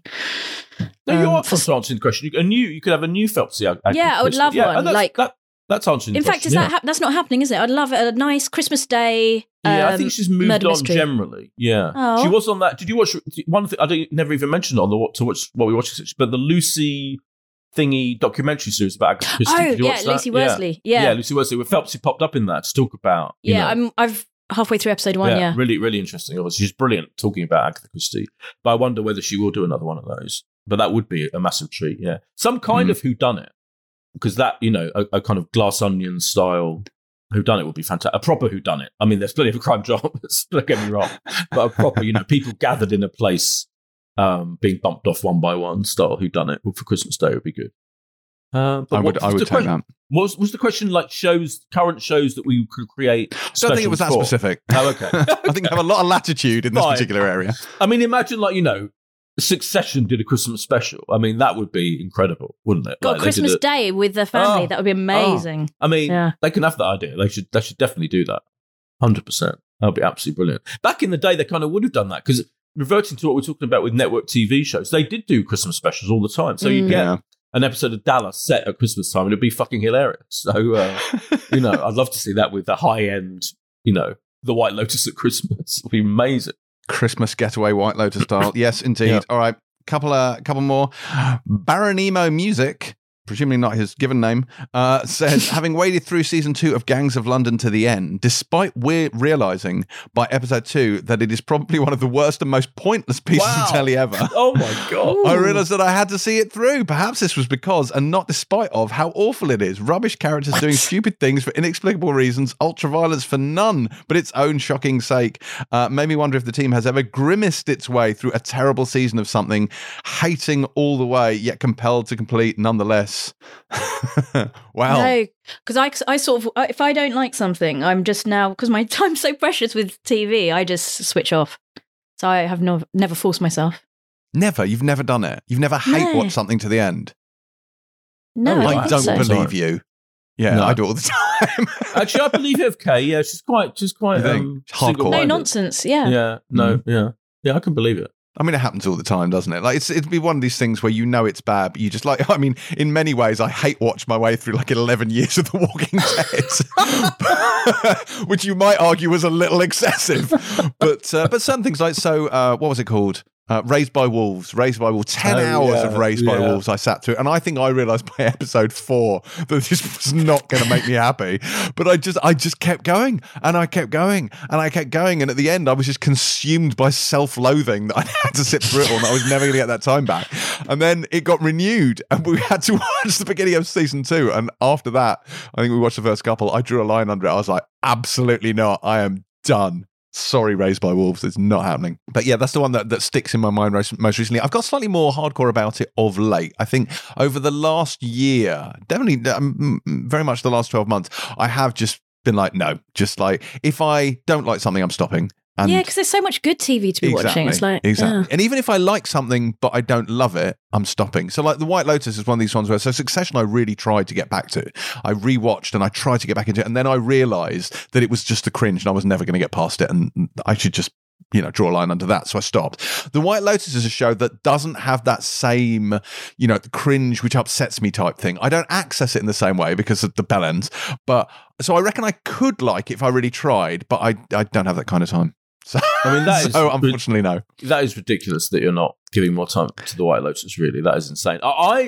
No, you are answering the question. You could have a new Phelpsy Agatha Christie. I would love one. That's answering the question. In fact, that's not happening, is it? I'd love a nice Christmas Day. I think she's moved on mystery. Generally. Yeah, oh. She was on that. Did you watch one thing? I never even mentioned it on what we watched, but the Lucy thingy documentary series about Agatha Christie. Oh, Did you watch that? Lucy Worsley. Yeah, Lucy Worsley. With Phelpsy popped up in that to talk about. I've halfway through episode 1. Yeah, really, really interesting. Obviously, she's brilliant talking about Agatha Christie. But I wonder whether she will do another one of those. But that would be a massive treat. Yeah, some kind of whodunit, because that a kind of Glass Onion style whodunit would be fantastic. A proper whodunit. I mean, there's plenty of crime dramas. Don't get me wrong, but a proper people gathered in a place, being bumped off one by one style whodunit for Christmas Day would be good. But I would take that. Was the question like current shows that we could create? I don't think it was that specific. Oh, okay. I think I have a lot of latitude in this particular area. I mean, imagine Succession did a Christmas special. I mean, that would be incredible, wouldn't it? Got Christmas Day with the family. That would be amazing. I mean, they can have that idea. They should definitely do that. 100%. That would be absolutely brilliant. Back in the day, they kind of would have done that, because reverting to what we're talking about with network TV shows, they did do Christmas specials all the time. So you get an episode of Dallas set at Christmas time, and it'd be fucking hilarious. So, I'd love to see that with the high end, the White Lotus at Christmas. It'd be amazing. Christmas getaway White Lotus style. Yes, indeed. Yep. All right. Couple more. Baron Emo Music, presumably not his given name, says, having waded through season 2 of Gangs of London to the end, despite realising by episode 2 that it is probably one of the worst and most pointless pieces of telly ever. Oh my God. I realised that I had to see it through. Perhaps this was because, and not despite of, how awful it is. Rubbish characters doing stupid things for inexplicable reasons, ultra-violence for none but its own shocking sake. Made me wonder if the team has ever grimaced its way through a terrible season of something, hating all the way, yet compelled to complete nonetheless. Wow. No, because I sort of, if I don't like something, I'm just now, because my time's so precious with TV, I just switch off. So I have never forced myself. Never? You've never done it? You've never hate watched something to the end? No, I don't believe you. Yeah, no. I do all the time. Actually, I believe FK. Yeah, she's quite hardcore. No nonsense. Yeah. Yeah. No. Yeah. I can believe it. I mean, it happens all the time, doesn't it? Like, it'd be one of these things where it's bad, but you just in many ways, I hate watch my way through 11 years of The Walking Dead, which you might argue was a little excessive. But some things what was it called? Raised by Wolves. 10 hours of Raised by Wolves I sat through, and I think I realised by episode 4 that this was not going to make me happy. But I just kept going, and I kept going, and I kept going, and at the end I was just consumed by self-loathing that I had to sit through it all, and I was never going to get that time back. And then it got renewed, and we had to watch the beginning of season 2. And after that, I think we watched the first couple. I drew a line under it. I was like, absolutely not. I am done. Sorry, Raised by Wolves, it's not happening. But yeah, that's the one that sticks in my mind most recently. I've got slightly more hardcore about it of late. I think over the last year, definitely very much the last 12 months, I have just been like, no, just like, if I don't like something, I'm stopping. And because there's so much good TV to be watching. It's like, exactly. And even if I like something but I don't love it, I'm stopping. So like The White Lotus is one of these ones where, so Succession I really tried to get back to. I rewatched and I tried to get back into it, and then I realised that it was just a cringe and I was never going to get past it, and I should just draw a line under that. So I stopped. The White Lotus is a show that doesn't have that same, the cringe which upsets me type thing. I don't access it in the same way because of the bellends. But so I reckon I could like it if I really tried, but I don't have that kind of time. So, unfortunately, no. That is ridiculous that you're not giving more time to The White Lotus, really. That is insane. I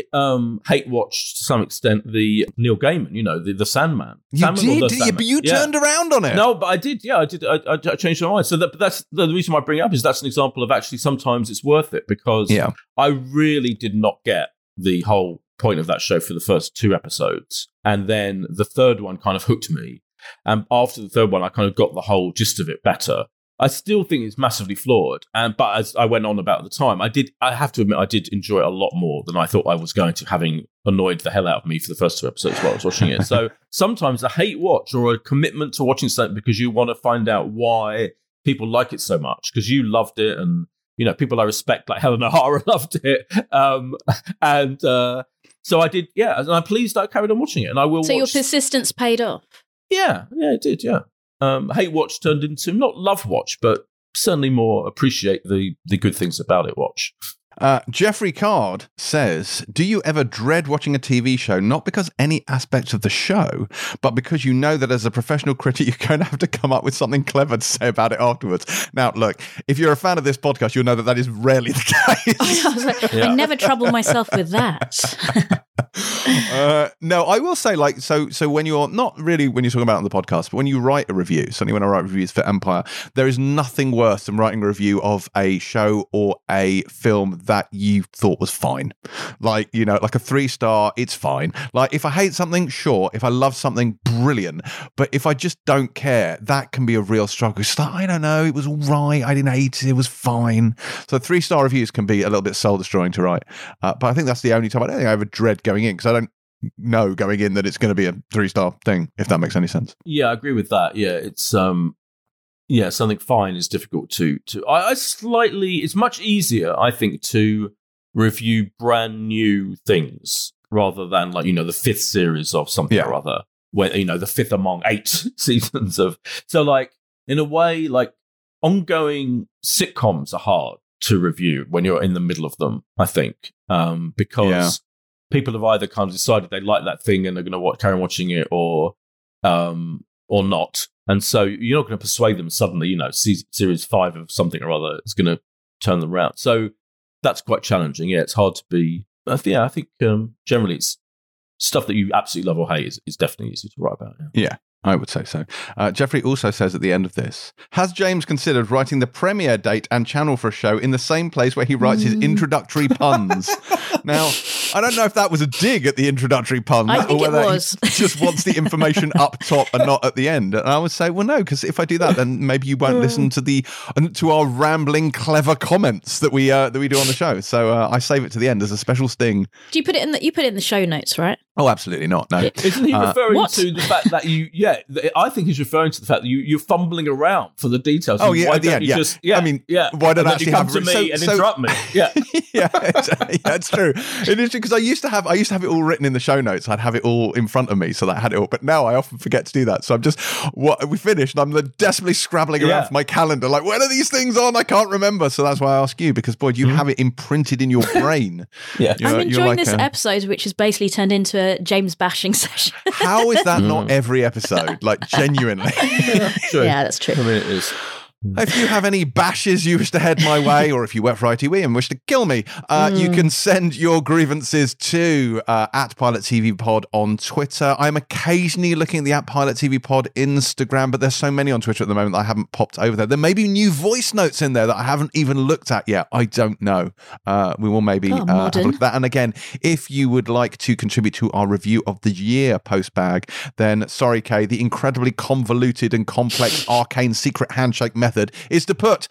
hate watched to some extent the Neil Gaiman, the Sandman. You did? But you turned around on it. No, but I did. Yeah, I did. I changed my mind. So that's the reason why I bring it up is that's an example of actually sometimes it's worth it, because I really did not get the whole point of that show for the first 2 episodes. And then the third one kind of hooked me. And after the third one, I kind of got the whole gist of it better. I still think it's massively flawed. But as I went on about the time, I have to admit, I did enjoy it a lot more than I thought I was going to, having annoyed the hell out of me for the first 2 episodes while I was watching it. So sometimes a hate watch or a commitment to watching something because you want to find out why people like it so much, because you loved it, and, people I respect, like Helen O'Hara, loved it. So I did, and I'm pleased I carried on watching it, and I will. So your persistence paid off. Yeah, it did. Yeah, hate watch turned into not love watch, but certainly more appreciate the good things about it watch. Jeffrey Card says, do you ever dread watching a TV show, not because any aspects of the show, but because you know that as a professional critic, you're going to have to come up with something clever to say about it afterwards? Now, look, if you're a fan of this podcast, you'll know that is rarely the case. I never trouble myself with that. No, I will say, like, so when you're not really when you're talking about it on the podcast, but when you write a review, certainly when I write reviews for Empire, there is nothing worse than writing a review of a show or a film that you thought was fine. Like, you know, like a 3-star, it's fine. Like, if I hate something, sure. If I love something, brilliant. But if I just don't care, that can be a real struggle. It's like, I don't know, it was all right. I didn't hate it. It was fine. So 3-star reviews can be a little bit soul destroying to write. But I think that's the only time I don't think I ever dread going in, because I don't know going in that it's going to be a 3-star thing, if that makes any sense. Yeah, I agree with that. Yeah, it's something fine is difficult to I slightly, it's much easier, I think, to review brand new things rather than, like, you know, the 5th series of something or other, where, you know, the 5th among 8 seasons of, so, like, in a way, like, ongoing sitcoms are hard to review when you're in the middle of them, I think, because people have either kind of decided they like that thing and they're going to carry on watching it, or not. And so you're not going to persuade them suddenly, you know, series 5 of something or other is going to turn them around. So that's quite challenging. Yeah, it's hard to be. I think generally it's stuff that you absolutely love or hate is definitely easy to write about. Yeah, I would say so. Jeffrey also says at the end of this, has James considered writing the premiere date and channel for a show in the same place where he writes his introductory puns? Now, I don't know if that was a dig at the introductory puns, or whether it was. he just wants the information up top and not at the end. And I would say, well, no, because if I do that, then maybe you won't listen to our rambling, clever comments that we do on the show. So I save it to the end as a special sting. Do you put it in the show notes, right? Oh, absolutely not. No. Isn't he referring to the fact that I think he's referring to the fact that you're fumbling around for the details. Oh, yeah, at the end, I mean, why don't I actually come to me and interrupt me? Yeah. Yeah, it's true. It is true, because I used to have it all written in the show notes. I'd have it all in front of me, so that I had it all. But now I often forget to do that. So I'm just, we finished, and I'm desperately scrabbling around for my calendar. Like, when are these things on? I can't remember. So that's why I ask you, because, Boyd, you have it imprinted in your brain. Yeah. I'm enjoying this episode, which has basically turned into a James bashing session. How is that not every episode? Like, genuinely. Yeah, that's true. I mean, it is. If you have any bashes you wish to head my way, or if you work for ITV and wish to kill me, you can send your grievances to @PilotTVPod on Twitter. I'm occasionally looking at the @PilotTVPod Instagram, but there's so many on Twitter at the moment that I haven't popped over there. There may be new voice notes in there that I haven't even looked at yet. I don't know. We will maybe have a look at that. And again, if you would like to contribute to our review of the year post bag, then sorry, Kay, the incredibly convoluted and complex arcane secret handshake method is to put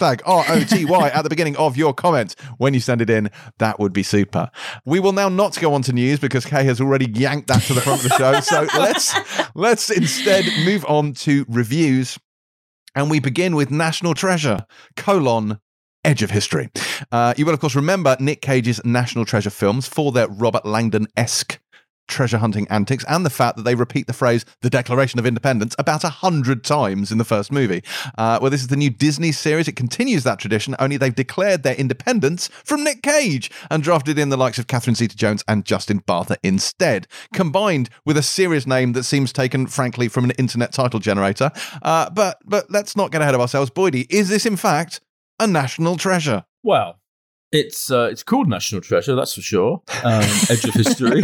#ROTY at the beginning of your comment when you send it in. That would be super. We will now not go on to news, because Kay has already yanked that to the front of the show. So let's instead move on to reviews. And we begin with National Treasure, Edge of History. You will, of course, remember Nick Cage's National Treasure films for their Robert Langdon-esque treasure hunting antics, and the fact that they repeat the phrase "the Declaration of Independence" about 100 times in the first movie. Well, this is the new Disney series. It continues that tradition, only they've declared their independence from Nick Cage and drafted in the likes of Catherine Zeta-Jones and Justin Bartha instead, combined with a serious name that seems taken, frankly, from an internet title generator. But let's not get ahead of ourselves. Boydie, is this in fact a national treasure? Well, it's called National Treasure, that's for sure. Edge of History.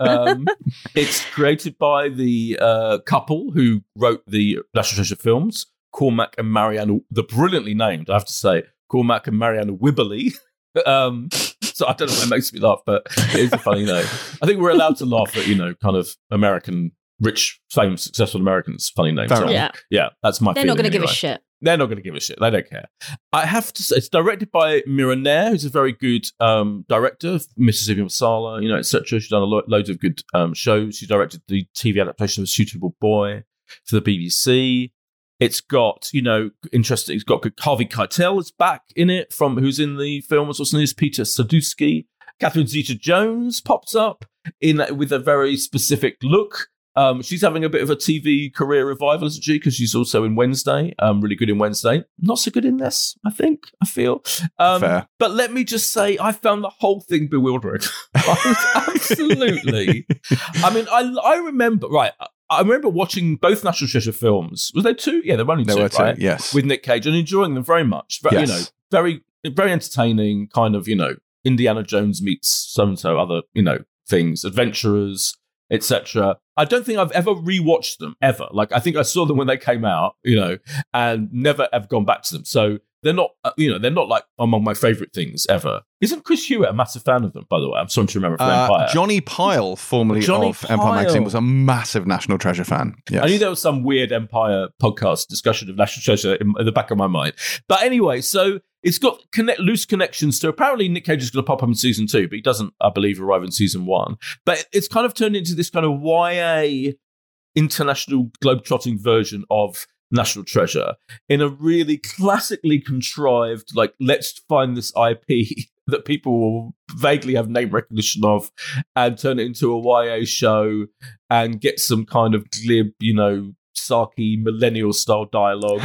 It's created by the couple who wrote the National Treasure films, Cormac and Marianne, the brilliantly named, I have to say, Cormac and Marianne Wibberley. So I don't know why it makes me laugh, but it is a funny name. I think we're allowed to laugh at, kind of American, rich, famous, successful Americans' funny names. So, yeah, that's my feeling. They're not going to give a shit. They're not going to give a shit. They don't care. I have to say, it's directed by Mira Nair, who's a very good director, Mississippi Masala, etc. She's done loads of good shows. She directed the TV adaptation of A Suitable Boy for the BBC. It's got, interesting. It's got Harvey Keitel is back in it, who's in the film. What's his name? Peter Sadusky. Catherine Zeta-Jones pops up with a very specific look. She's having a bit of a TV career revival, isn't she? Because she's also in Wednesday. Really good in Wednesday. Not so good in this, I feel. Fair. But let me just say, I found the whole thing bewildering. Absolutely. I mean, I remember, right, I remember watching both National Treasure films. Was there two? Yeah, there were only two, right? Yes. With Nick Cage, and enjoying them very much. But, yes. Very, very entertaining, kind of, Indiana Jones meets so-and-so other, things, adventurers, etc. I don't think I've ever rewatched them, ever. Like, I think I saw them when they came out, and never have gone back to them. So they're not, they're not like among my favourite things ever. Isn't Chris Hewitt a massive fan of them, by the way? I'm starting to remember from Empire. Johnny Pyle, formerly of Empire Magazine, was a massive National Treasure fan. Yes. I knew there was some weird Empire podcast discussion of National Treasure in the back of my mind. But anyway, so it's got loose connections to, apparently Nick Cage is going to pop up in season 2, but he doesn't, I believe, arrive in season 1. But it's kind of turned into this kind of YA international globetrotting version of National Treasure in a really classically contrived, like, let's find this IP that people will vaguely have name recognition of and turn it into a YA show and get some kind of glib, sarky millennial style dialogue.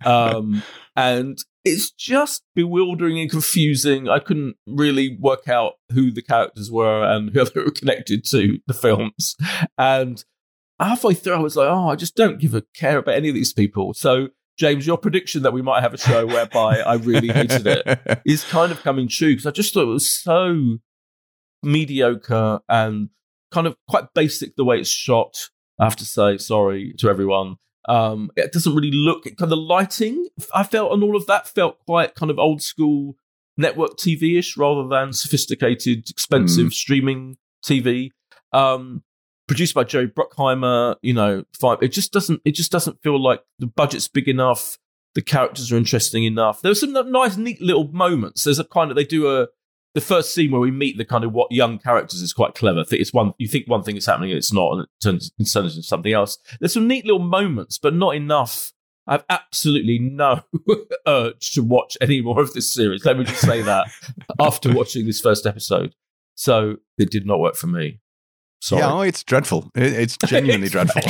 And it's just bewildering and confusing. I couldn't really work out who the characters were and who they were connected to the films. And halfway through, I was like, I just don't give a care about any of these people. So, James, your prediction that we might have a show whereby I really hated it is kind of coming true, because I just thought it was so mediocre and kind of quite basic the way it's shot. I have to say, sorry to everyone. It doesn't really look, kind of the lighting, I felt, and all of that felt quite kind of old school network TV-ish rather than sophisticated, expensive streaming TV. Produced by Jerry Bruckheimer, fine. It just doesn't feel like the budget's big enough. The characters are interesting enough. There's some nice, neat little moments. There's a kind of, the first scene where we meet the kind of what young characters is quite clever. You think one thing is happening and it's not, and it turns into something else. There's some neat little moments, but not enough. I have absolutely no urge to watch any more of this series. Let me just say that after watching this first episode. So it did not work for me. Sorry. Yeah, it's dreadful. It's genuinely dreadful.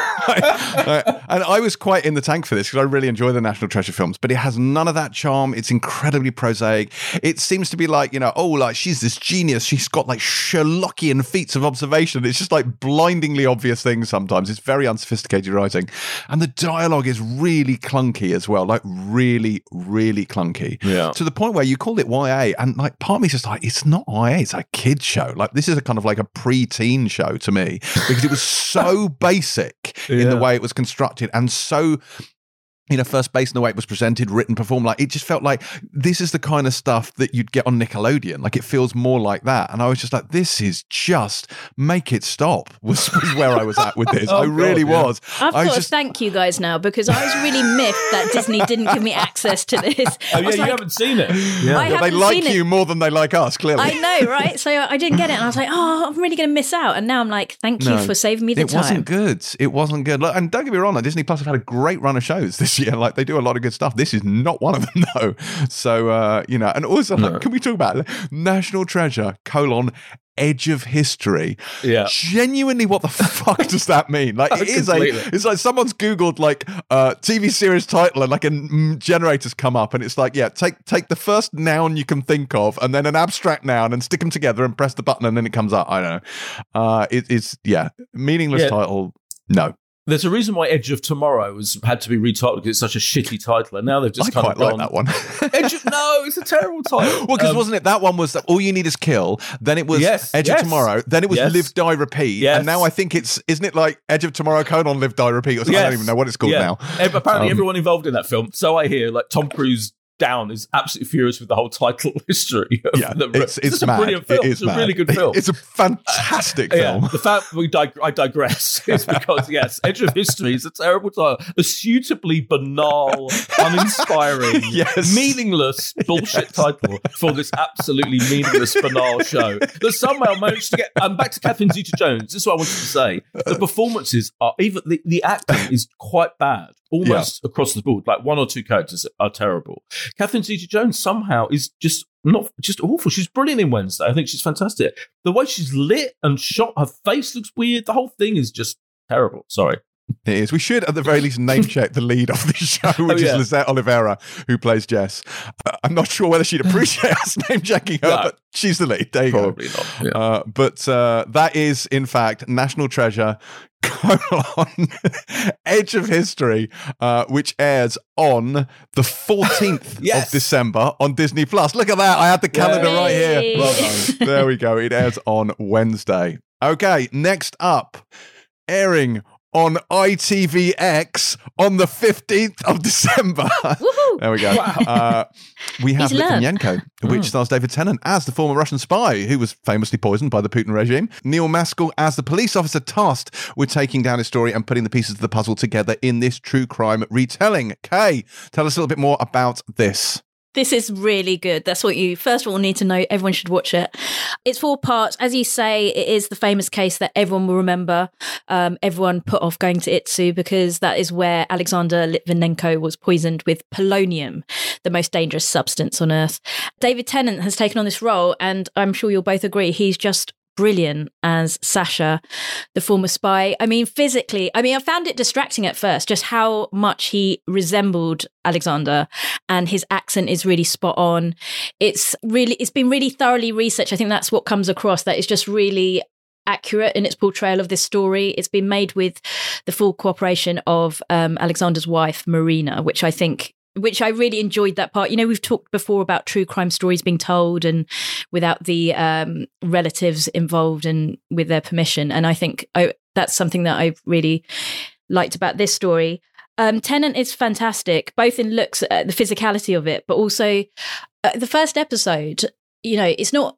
And I was quite in the tank for this because I really enjoy the National Treasure films, but it has none of that charm. It's incredibly prosaic. It seems to be like, she's this genius. She's got like Sherlockian feats of observation. It's just like blindingly obvious things sometimes. It's very unsophisticated writing. And the dialogue is really clunky as well, like really, really clunky. Yeah. To the point where you called it YA, and like part of me is just like, it's not YA, it's a kid's show. Like this is a kind of like a pre-teen show to me, because it was so basic in the way it was constructed, and so first based on the way it was presented, written, performed. Like, it just felt like this is the kind of stuff that you'd get on Nickelodeon. Like, it feels more like that. And I was just like, this is just, make it stop, was where I was at with this. I really was. I've got to thank you guys now, because I was really miffed that Disney didn't give me access to this. Oh, yeah, you haven't seen it. Yeah. They like you more than they like us, clearly. I know, right? So I didn't get it. And I was like, I'm really going to miss out. And now I'm like, thank you for saving me the time. It wasn't good. Look, and don't get me wrong, Disney Plus have had a great run of shows this year. Like, they do a lot of good stuff. This is not one of them, though. So, and also, can we talk about National Treasure, Edge of History? Yeah. Genuinely, what the fuck does that mean? Like, it's like someone's Googled like TV series title, and like a generator's come up, and it's like, take the first noun you can think of, and then an abstract noun, and stick them together and press the button, and then it comes up. I don't know. It's meaningless title. No. There's a reason why Edge of Tomorrow had to be retitled, because it's such a shitty title, and now they've just kind of gone. I quite like that one. No, it's a terrible title. Well, because wasn't it that one was that All You Need Is Kill, then it was Edge of Tomorrow, then it was Live, Die, Repeat, and now I think isn't it like Edge of Tomorrow, Live, Die, Repeat, or something? I don't even know what it's called now. Apparently everyone involved in that film, so I hear, like Tom Cruise down is absolutely furious with the whole title history. It's a brilliant film. It's a really good film. It's a fantastic film. The fact I digress is because Edge of History is a terrible title, a suitably banal, uninspiring, meaningless bullshit title for this absolutely meaningless, banal show that somehow managed to get. Back to Catherine Zeta-Jones. This is what I wanted to say. The performances are even the acting is quite bad. Almost across the board, like one or two characters are terrible. Catherine Zeta-Jones somehow is just awful. She's brilliant in Wednesday. I think she's fantastic. The way she's lit and shot, her face looks weird. The whole thing is just Terrible. Sorry. It is. We should, at the very least, name check the lead of the show, which is Lisette Oliveira, who plays Jess. I'm not sure whether she'd appreciate us name checking her, but she's the lead. There you Probably go. Not. Yeah. But that is, in fact, National Treasure: Edge of History, which airs on the 14th of December on Disney Plus. Look at that. I had the calendar right here. Well done. There we go. It airs on Wednesday. Okay, next up, airing on ITVX on the 15th of December. There we go. Wow. We have Litvinenko, which stars David Tennant as the former Russian spy who was famously poisoned by the Putin regime. Neil Maskell as the police officer tasked with taking down his story and putting the pieces of the puzzle together in this true crime retelling. Kay, tell us a little bit more about this. This is really good. That's what you, first of all, need to know. Everyone should watch it. It's 4 parts. As you say, it is the famous case that everyone will remember. Everyone put off going to ITSU because that is where Alexander Litvinenko was poisoned with polonium, the most dangerous substance on Earth. David Tennant has taken on this role, and I'm sure you'll both agree, he's just brilliant as Sasha, the former spy. I mean, physically, I found it distracting at first, just how much he resembled Alexander, and his accent is really spot on. It's been really thoroughly researched. I think that's what comes across, that it's just really accurate in its portrayal of this story. It's been made with the full cooperation of Alexander's wife, Marina, which I really enjoyed that part. You know, we've talked before about true crime stories being told and without the relatives involved and with their permission. And I think that's something that I've really liked about this story. Tennant is fantastic, both in looks at the physicality of it, but also the first episode, you know, it's not,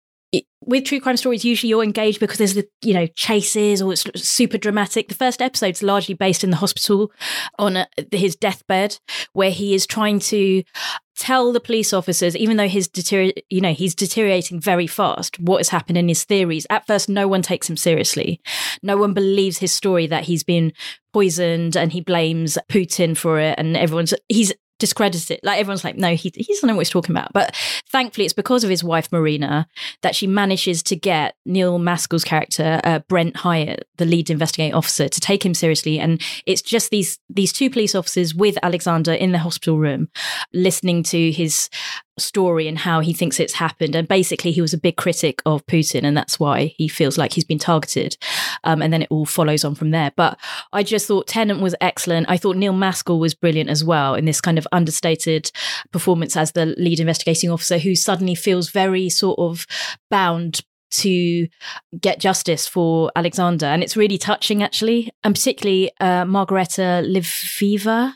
with true crime stories, usually you're engaged because there's the, you know, chases or it's super dramatic. The first episode's largely based in the hospital on his deathbed, where he is trying to tell the police officers, even though he's deteriorating very fast, what has happened in his theories. At first, no one takes him seriously. No one believes his story that he's been poisoned and he blames Putin for it, and he's discredited. Like, everyone's like, no, he doesn't know what he's talking about. But thankfully, it's because of his wife, Marina, that she manages to get Neil Maskell's character, Brent Hyatt, the lead investigating officer, to take him seriously. And it's just these 2 police officers with Alexander in the hospital room, listening to his story and how he thinks it's happened. And basically, he was a big critic of Putin, and that's why he feels like he's been targeted. And then it all follows on from there. But I just thought Tennant was excellent. I thought Neil Maskell was brilliant as well in this kind of understated performance as the lead investigating officer, who suddenly feels very sort of bound to get justice for Alexander. And it's really touching, actually. And particularly Margareta Livieva,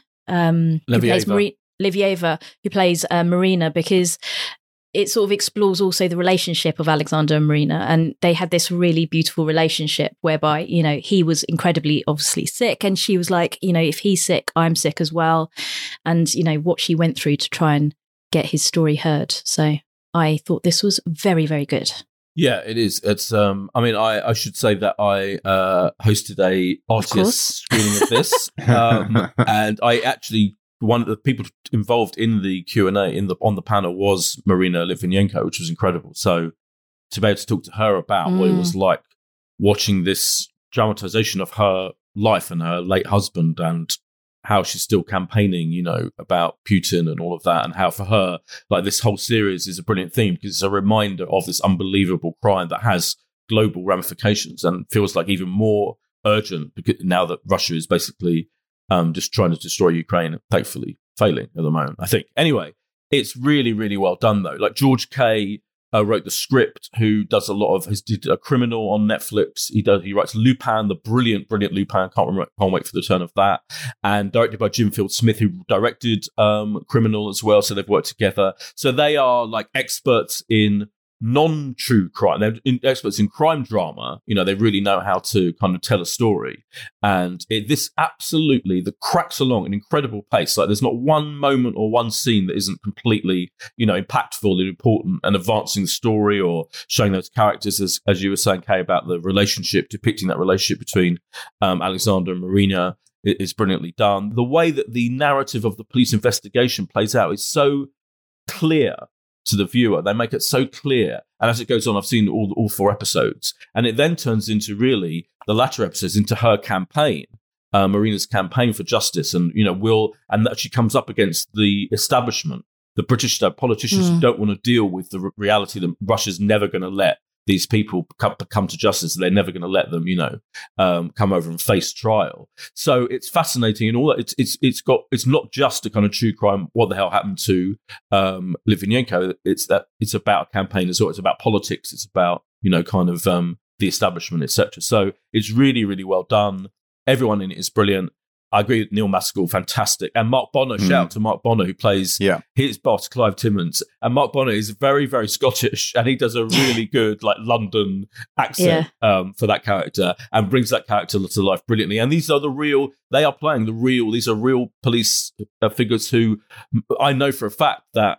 who plays Marina, because it sort of explores also the relationship of Alexander and Marina. And they had this really beautiful relationship whereby, you know, he was incredibly obviously sick. And she was like, you know, if he's sick, I'm sick as well. And, you know, what she went through to try and get his story heard. So I thought this was very, very good. Yeah, it is. It's. I should say that I hosted a RTS screening of this, and I actually, one of the people involved in the Q&A on the panel was Marina Litvinenko, which was incredible. So to be able to talk to her about what it was like watching this dramatization of her life and her late husband, and how she's still campaigning, you know, about Putin and all of that, and how for her, like, this whole series is a brilliant theme because it's a reminder of this unbelievable crime that has global ramifications and feels like even more urgent because now that Russia is basically just trying to destroy Ukraine, thankfully failing at the moment, I think. Anyway, it's really, really well done, though. Like, George Kay wrote the script, who does a lot of, did A Criminal on Netflix. He writes Lupin, the brilliant Lupin. Can't wait for the turn of that. And directed by Jim Field Smith, who directed Criminal as well. So they've worked together. So they are like experts in non-true crime. They're experts in crime drama. You know, they really know how to kind of tell a story. And this absolutely, the cracks along an incredible pace. Like, there's not one moment or one scene that isn't completely, you know, impactful and important and advancing the story or showing those characters, as you were saying, Kay, about the relationship, depicting that relationship between Alexander and Marina is brilliantly done. The way that the narrative of the police investigation plays out is so clear to the viewer. They make it so clear. And as it goes on, I've seen all 4 episodes. And it then turns into really the latter episodes into her campaign, Marina's campaign for justice. And, and that she comes up against the establishment, the British politicians who don't want to deal with the reality that Russia's never going to let these people come to justice. They're never going to let them, come over and face trial. So it's fascinating, and all that. It's not just a kind of true crime. What the hell happened to Litvinenko? It's about a campaign as well. It's about politics. It's about the establishment, etc. So it's really, really well done. Everyone in it is brilliant. I agree with Neil Maskell, fantastic. And Mark Bonner, shout out to Mark Bonner, who plays his boss, Clive Timmons. And Mark Bonner is very, very Scottish, and he does a really good London accent for that character and brings that character to life brilliantly. And these are these are real police figures who I know for a fact that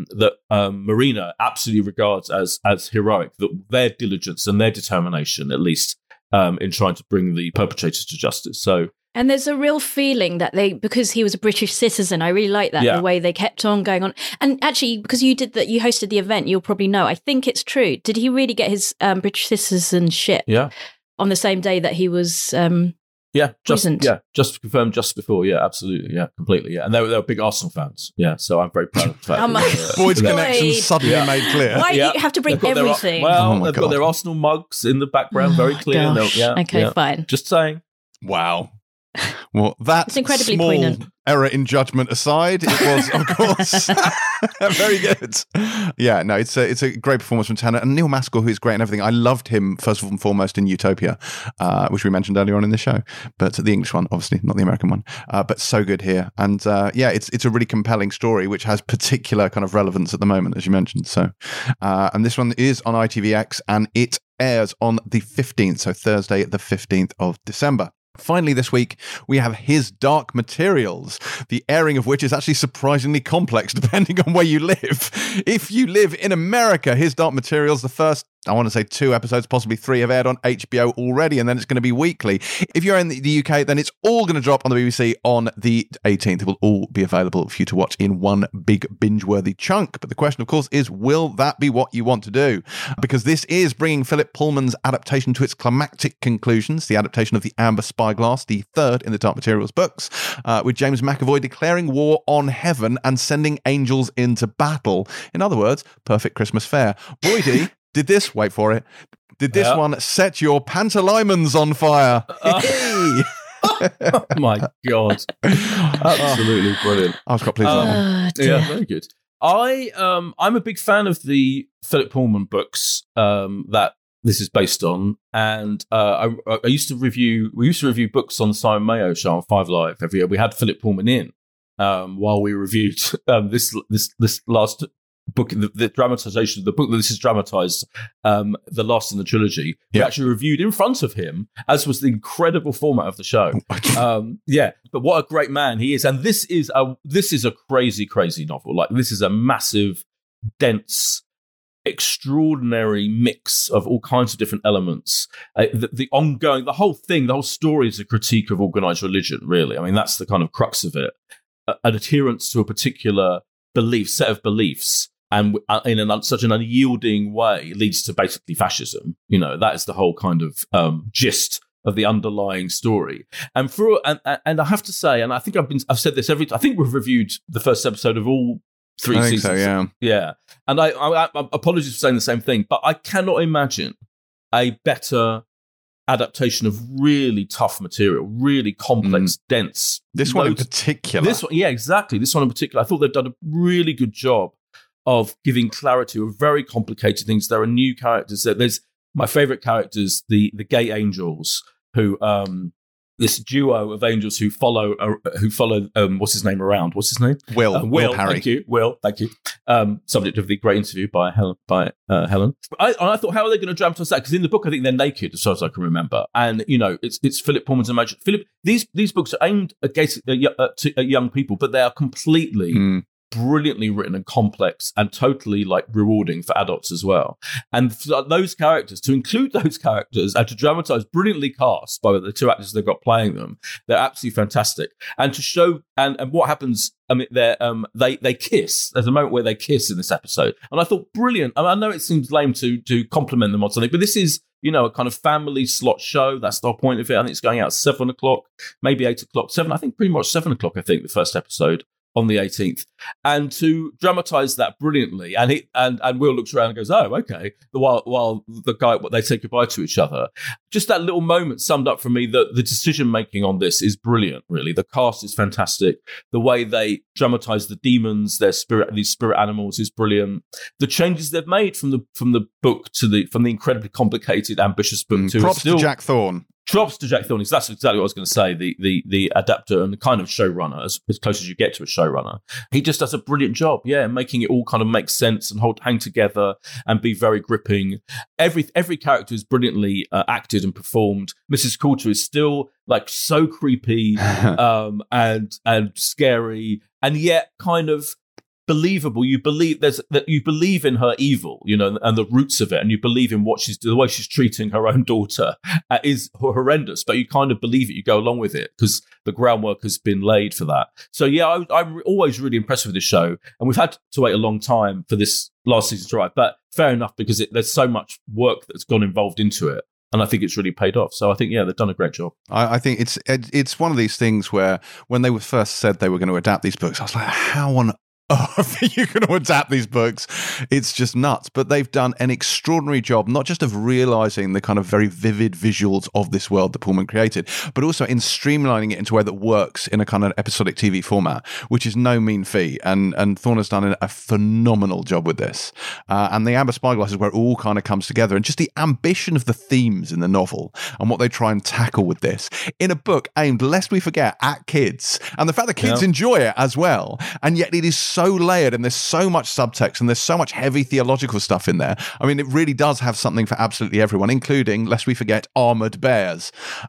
Marina absolutely regards as heroic, that their diligence and their determination, at least, in trying to bring the perpetrators to justice. So, and there's a real feeling that because he was a British citizen, I really like that, the way they kept on going on. And actually, because you hosted the event, you'll probably know, I think it's true. Did he really get his British citizenship on the same day that he was poisoned? Just confirmed just before. Yeah, absolutely. Yeah, completely. Yeah. And they were big Arsenal fans. Yeah, so I'm very proud of the fact. Boyd's connection suddenly made clear. Why do you have to bring everything? They've got their Arsenal mugs in the background, very clear. Okay, fine. Just saying. Wow. Well, that's incredibly small poignant. Error in judgment aside, it was, of course, very good. Yeah, no, it's a great performance from Tanner. And Neil Maskell, who is great and everything. I loved him, first and foremost, in Utopia, which we mentioned earlier on in the show. But the English one, obviously, not the American one. But so good here. And it's a really compelling story, which has particular kind of relevance at the moment, as you mentioned. So, and this one is on ITVX, and it airs on the 15th, so Thursday, the 15th of December. Finally, this week, we have His Dark Materials, the airing of which is actually surprisingly complex depending on where you live. If you live in America, His Dark Materials, the first, I want to say 2 episodes, possibly 3, have aired on HBO already, and then it's going to be weekly. If you're in the UK, then it's all going to drop on the BBC on the 18th. It will all be available for you to watch in one big binge-worthy chunk. But the question, of course, is will that be what you want to do? Because this is bringing Philip Pullman's adaptation to its climactic conclusions, the adaptation of The Amber Spyglass, the 3rd in the Dark Materials books, with James McAvoy declaring war on heaven and sending angels into battle. In other words, perfect Christmas fare. Boydie, did this one set your pantolimens on fire? Oh my God. Absolutely brilliant. I was quite pleased with that one. Yeah, very good. I'm a big fan of the Philip Pullman books that this is based on, and we used to review books on the Simon Mayo show on 5 Live every year. We had Philip Pullman in while we reviewed this last book, the dramatization of the book that this is dramatized, the last in the trilogy. We actually reviewed in front of him, as was the incredible format of the show. But what a great man he is. And this is a crazy, crazy novel. Like, this is a massive, dense, extraordinary mix of all kinds of different elements. The whole story is a critique of organized religion, really. I mean, that's the kind of crux of it. An adherence to a particular set of beliefs, and in such an unyielding way leads to basically fascism. That is the whole kind of gist of the underlying story. And I have to say, and I think I've said this I think we've reviewed the first episode of all 3 seasons. So, yeah. And I apologies for saying the same thing, but I cannot imagine a better adaptation of really tough material, really complex, dense. This one in particular. Exactly. This one in particular. I thought they've done a really good job of giving clarity of very complicated things. There are new characters. There's my favorite characters, the gay angels, who this duo of angels who follow what's his name around? What's his name? Will Parry. Thank you. Subject of the great interview by Helen. I thought, how are they going to dramatize that? Because in the book, I think they're naked, as far as I can remember. And it's Philip Pullman's imagination. These books are aimed at young people, but they are completely brilliantly written and complex and totally like rewarding for adults as well. And for those characters, to include those characters and to dramatize, brilliantly cast by the two actors they've got playing them, they're absolutely fantastic. And to show and what happens, I mean, they kiss. There's a moment where they kiss in this episode, and I thought brilliant. I mean, I know it seems lame to compliment them on something, but this is, you know, a kind of family slot show. That's the whole point of it. I think it's going out at 7 o'clock, maybe 8 o'clock, 7. I think pretty much 7 o'clock. I think the first episode on the 18th, and to dramatize that brilliantly. And Will looks around and goes, "Oh, okay." While the guy, they say goodbye to each other. Just that little moment summed up for me that the decision making on this is brilliant. Really, the cast is fantastic. The way they dramatize the demons, these spirit animals, is brilliant. The changes they've made from the book from the incredibly complicated, ambitious book to props to Jack Thorne. Props to Jack Thorne. That's exactly what I was going to say. The adapter and the kind of showrunner, as close as you get to a showrunner. He just does a brilliant job, making it all kind of make sense and hang together and be very gripping. Every character is brilliantly acted and performed. Mrs. Coulter is still like so creepy and scary, and yet kind of believable. You believe you believe in her evil, and the roots of it, and you believe in the way she's treating her own daughter is horrendous, but you kind of believe it. You go along with it because the groundwork has been laid for that. So I'm always really impressed with this show, and we've had to wait a long time for this last season to arrive, but fair enough, because there's so much work that's gone involved into it. And I think it's really paid off. So I think, they've done a great job. I think it's one of these things where when they were first said they were going to adapt these books, I was like, how on earth are you going to adapt these books? It's just nuts. But they've done an extraordinary job, not just of realizing the kind of very vivid visuals of this world that Pullman created, but also in streamlining it into a way that works in a kind of episodic TV format, which is no mean feat. And Thorne has done a phenomenal job with this. And the Amber Spyglass is where it all kind of comes together. And just the ambition of the themes in the novel and what they try and tackle with this in a book aimed, lest we forget, at kids. And the fact that kids enjoy it as well. And yet it is so layered, and there's so much subtext, and there's so much heavy theological stuff in there. I mean, it really does have something for absolutely everyone, including, lest we forget, armored bears.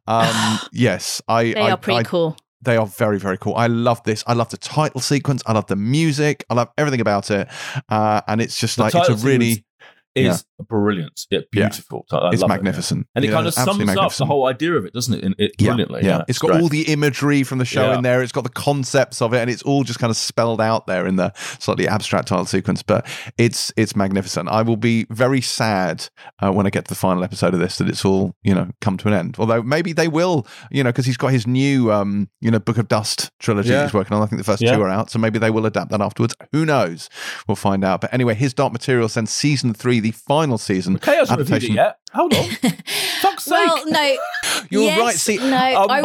Yes, they are pretty cool. They are very, very cool. I love this. I love the title sequence. I love the music. I love everything about it. And it's just like, it's a really... is brilliant. Yeah, beautiful. Yeah. It's magnificent. And it kind of sums up the whole idea of it, doesn't it? Brilliantly. Yeah. It's got all the imagery from the show in there. It's got the concepts of it, and it's all just kind of spelled out there in the slightly abstract title sequence. But it's magnificent. I will be very sad when I get to the final episode of this that it's all, come to an end. Although maybe they will, because he's got his new, Book of Dust trilogy he's working on. I think the first 2 are out. So maybe they will adapt that afterwards. Who knows? We'll find out. But anyway, His Dark Materials, then season 3, the final season. Chaos reviewed it yet? Hold on. Fuck's sake. Well, no. You're right. See, no, I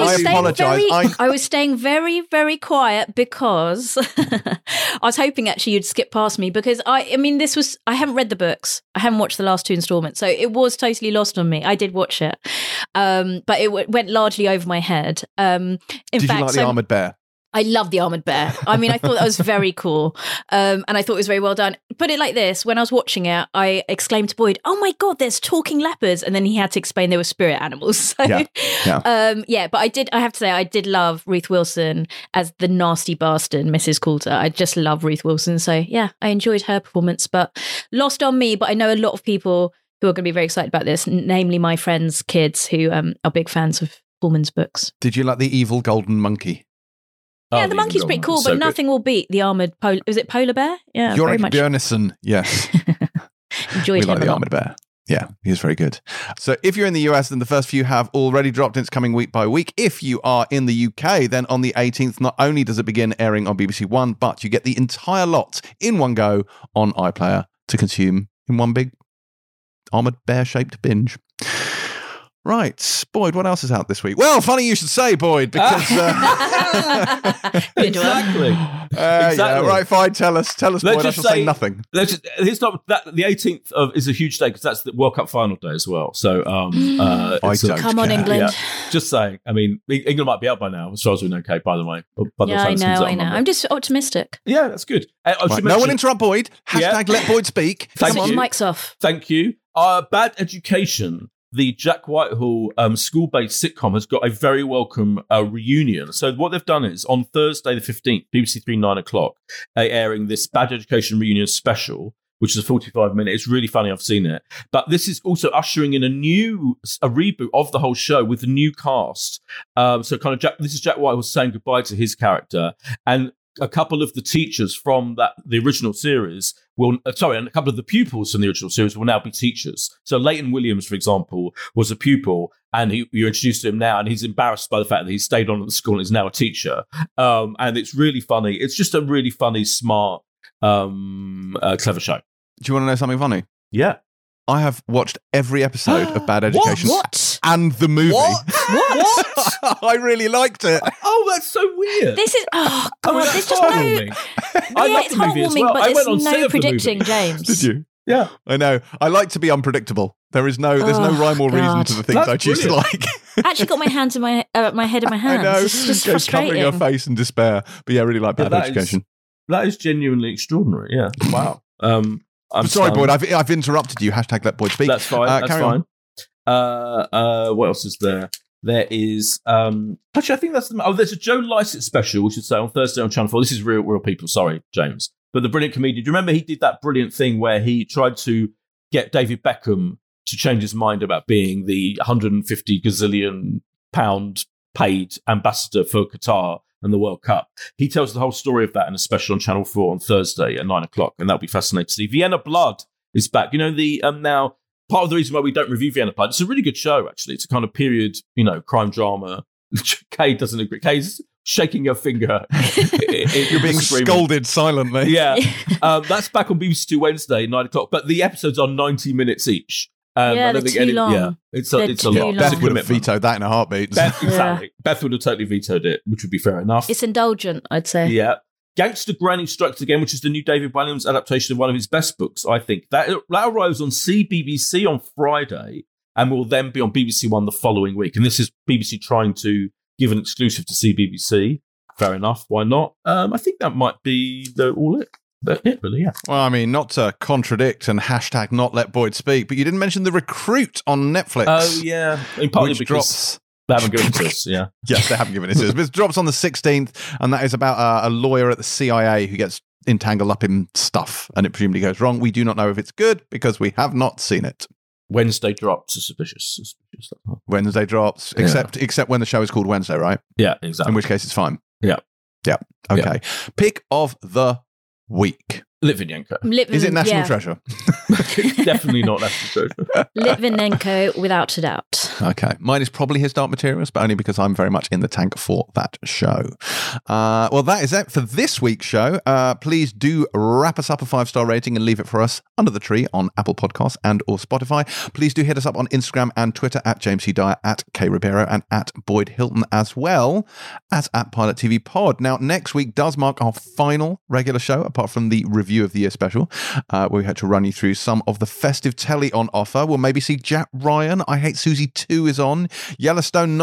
was staying very, very quiet because I was hoping actually you'd skip past me, because I haven't read the books. I haven't watched the last 2 installments. So it was totally lost on me. I did watch it. But it went largely over my head. Did you like the armoured bear? I love the armoured bear. I mean, I thought that was very cool. And I thought it was very well done. Put it like this, when I was watching it, I exclaimed to Boyd, "Oh my God, there's talking leopards." And then he had to explain they were spirit animals. So, but I have to say, I did love Ruth Wilson as the nasty bastard, Mrs. Coulter. I just love Ruth Wilson. So yeah, I enjoyed her performance, but lost on me. But I know a lot of people who are going to be very excited about this, namely my friends' kids who are big fans of Pullman's books. Did you like the evil golden monkey? Yeah, the monkey's pretty cool, but nothing will beat the armoured polar bear? Yeah, Yorick Bjørnson, yes. Enjoyed him like the armoured bear. Yeah, he is very good. So if you're in the US, then the first few have already dropped, and it's coming week by week. If you are in the UK, then on the 18th, not only does it begin airing on BBC One, but you get the entire lot in one go on iPlayer to consume in one big armoured bear-shaped binge. Right, Boyd, what else is out this week? Well, funny you should say, Boyd, because... Exactly. Yeah, right, fine, tell us, Boyd, I shall say nothing. It's not that the 18th is a huge day, because that's the World Cup final day as well. So, come on, England. Yeah, just saying. I mean, England might be out by now, as far as we know, Kate, by the way. I know. I'm just optimistic. Yeah, that's good. Right, no one interrupt Boyd. #let Boyd speak. Come on. Mic's off. Thank you. Bad Education the Jack Whitehall school-based sitcom has got a very welcome reunion. So what they've done is, on Thursday the 15th, BBC 3, 9 o'clock, airing this Bad Education reunion special, which is a 45-minute. It's really funny. I've seen it. But this is also ushering in a reboot of the whole show with a new cast. So kind of this is Jack Whitehall saying goodbye to his character. And a couple of the teachers from the original series and a couple of the pupils from the original series will now be teachers. So Leighton Williams, for example, was a pupil, and you're introduced to him now, and he's embarrassed by the fact that he stayed on at the school and is now a teacher. And it's really funny. It's just a really funny, smart, clever show. Do you want to know something funny? Yeah. I have watched every episode of Bad Education. What? And the movie. What? I really liked it. Oh, that's so weird. This is God. There's just heartwarming. no. I Yeah, love it's the movie as heartwarming, well. but I went on there's set no of the predicting, movie. James. Did you? Yeah. I know. I like to be unpredictable. There's no rhyme or reason God. to the things That's I choose brilliant. to like. I actually got my hands in my head in my hands. I know. It's just Goes covering her frustrating. face in despair. But yeah, I really like Bad Education. That is genuinely extraordinary. Yeah. Wow. I'm sorry, stunned. Boyd. I've interrupted you. # let Boyd speak. That's fine. That's carry fine. on. What else is there? There is actually, I think that's there's a Joe Lycett special, we should say, on Thursday on Channel 4. This is real people. Sorry, James. But the brilliant comedian. Do you remember he did that brilliant thing where he tried to get David Beckham to change his mind about being the 150 gazillion pound paid ambassador for Qatar and the World Cup? He tells the whole story of that in a special on Channel 4 on Thursday at 9 o'clock, and that'll be fascinating to see. Vienna Blood is back. You know, the now part of the reason why we don't review Vienna Blood, it's a really good show, actually. It's a kind of period, crime drama. Kay doesn't agree. Kay's shaking her finger. You're being scolded silently. Yeah. That's back on BBC Two Wednesday, 9 o'clock. But the episodes are 90 minutes each. Yeah, they're too long. Yeah, it's a lot. long. Beth would have vetoed that in a heartbeat. Exactly. Beth would have totally vetoed it, which would be fair enough. It's indulgent, I'd say. Yeah. Gangster Granny Strikes Again, which is the new David Walliams adaptation of one of his best books, I think. That arrives on CBBC on Friday and will then be on BBC One the following week. And this is BBC trying to give an exclusive to CBBC. Fair enough. Why not? I think that might be all it. But yeah, really, yeah. Well, I mean, not to contradict and # not let Boyd speak, but you didn't mention The Recruit on Netflix. Oh, yeah. Partly which because drops. they haven't given it to us, yeah. Yes, they haven't given it to us. But it drops on the 16th, and that is about a lawyer at the CIA who gets entangled up in stuff, and it presumably goes wrong. We do not know if it's good because we have not seen it. Wednesday drops are suspicious. Wednesday drops, except when the show is called Wednesday, right? Yeah, exactly. In which case it's fine. Yeah. Yeah. Okay. Yeah. Pick of the week. Litvinenko. Is it National Treasure? It's definitely not National Treasure. Litvinenko, without a doubt. Okay. Mine is probably His Dark Materials, but only because I'm very much in the tank for that show. Well, that is it for this week's show. Please do wrap us up a 5-star rating and leave it for us under the tree on Apple Podcasts and or Spotify. Please do hit us up on Instagram and Twitter at James C. Dyer, at K. Ribeiro, and at Boyd Hilton, as well as at Pilot TV Pod. Now, next week does mark our final regular show, apart from the Review of the Year special, where we had to run you through some of the festive telly on offer. We'll maybe see Jack Ryan. I Hate Susie 2 is on. Yellowstone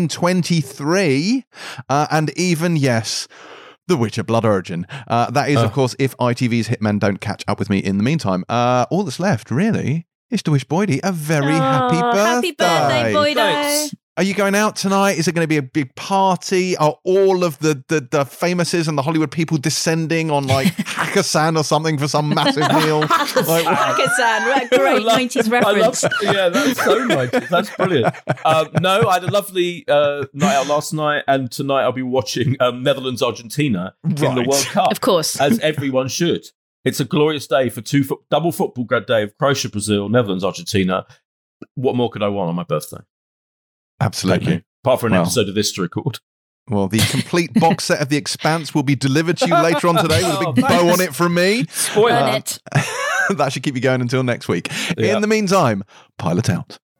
1923. And even, yes, The Witcher Blood Origin. That is, of course, if ITV's Hitmen don't catch up with me in the meantime. All that's left, really, is to wish Boydie a very happy birthday. Happy birthday, Boydie. Thanks. Are you going out tonight? Is it going to be a big party? Are all of the famouses and the Hollywood people descending on like Hakkasan or something for some massive meal? Hakkasan, great 90s reference. That's so 90s. That's brilliant. No, I had a lovely night out last night, and tonight I'll be watching Netherlands-Argentina in the World Cup. Of course. As everyone should. It's a glorious day for double football day of Croatia-Brazil, Netherlands-Argentina. What more could I want on my birthday? Absolutely. Apart from an episode of this to record. Well, the complete box set of The Expanse will be delivered to you later on today with a big bow on it from me. Spoiler. That should keep you going until next week. In the meantime, pilot out.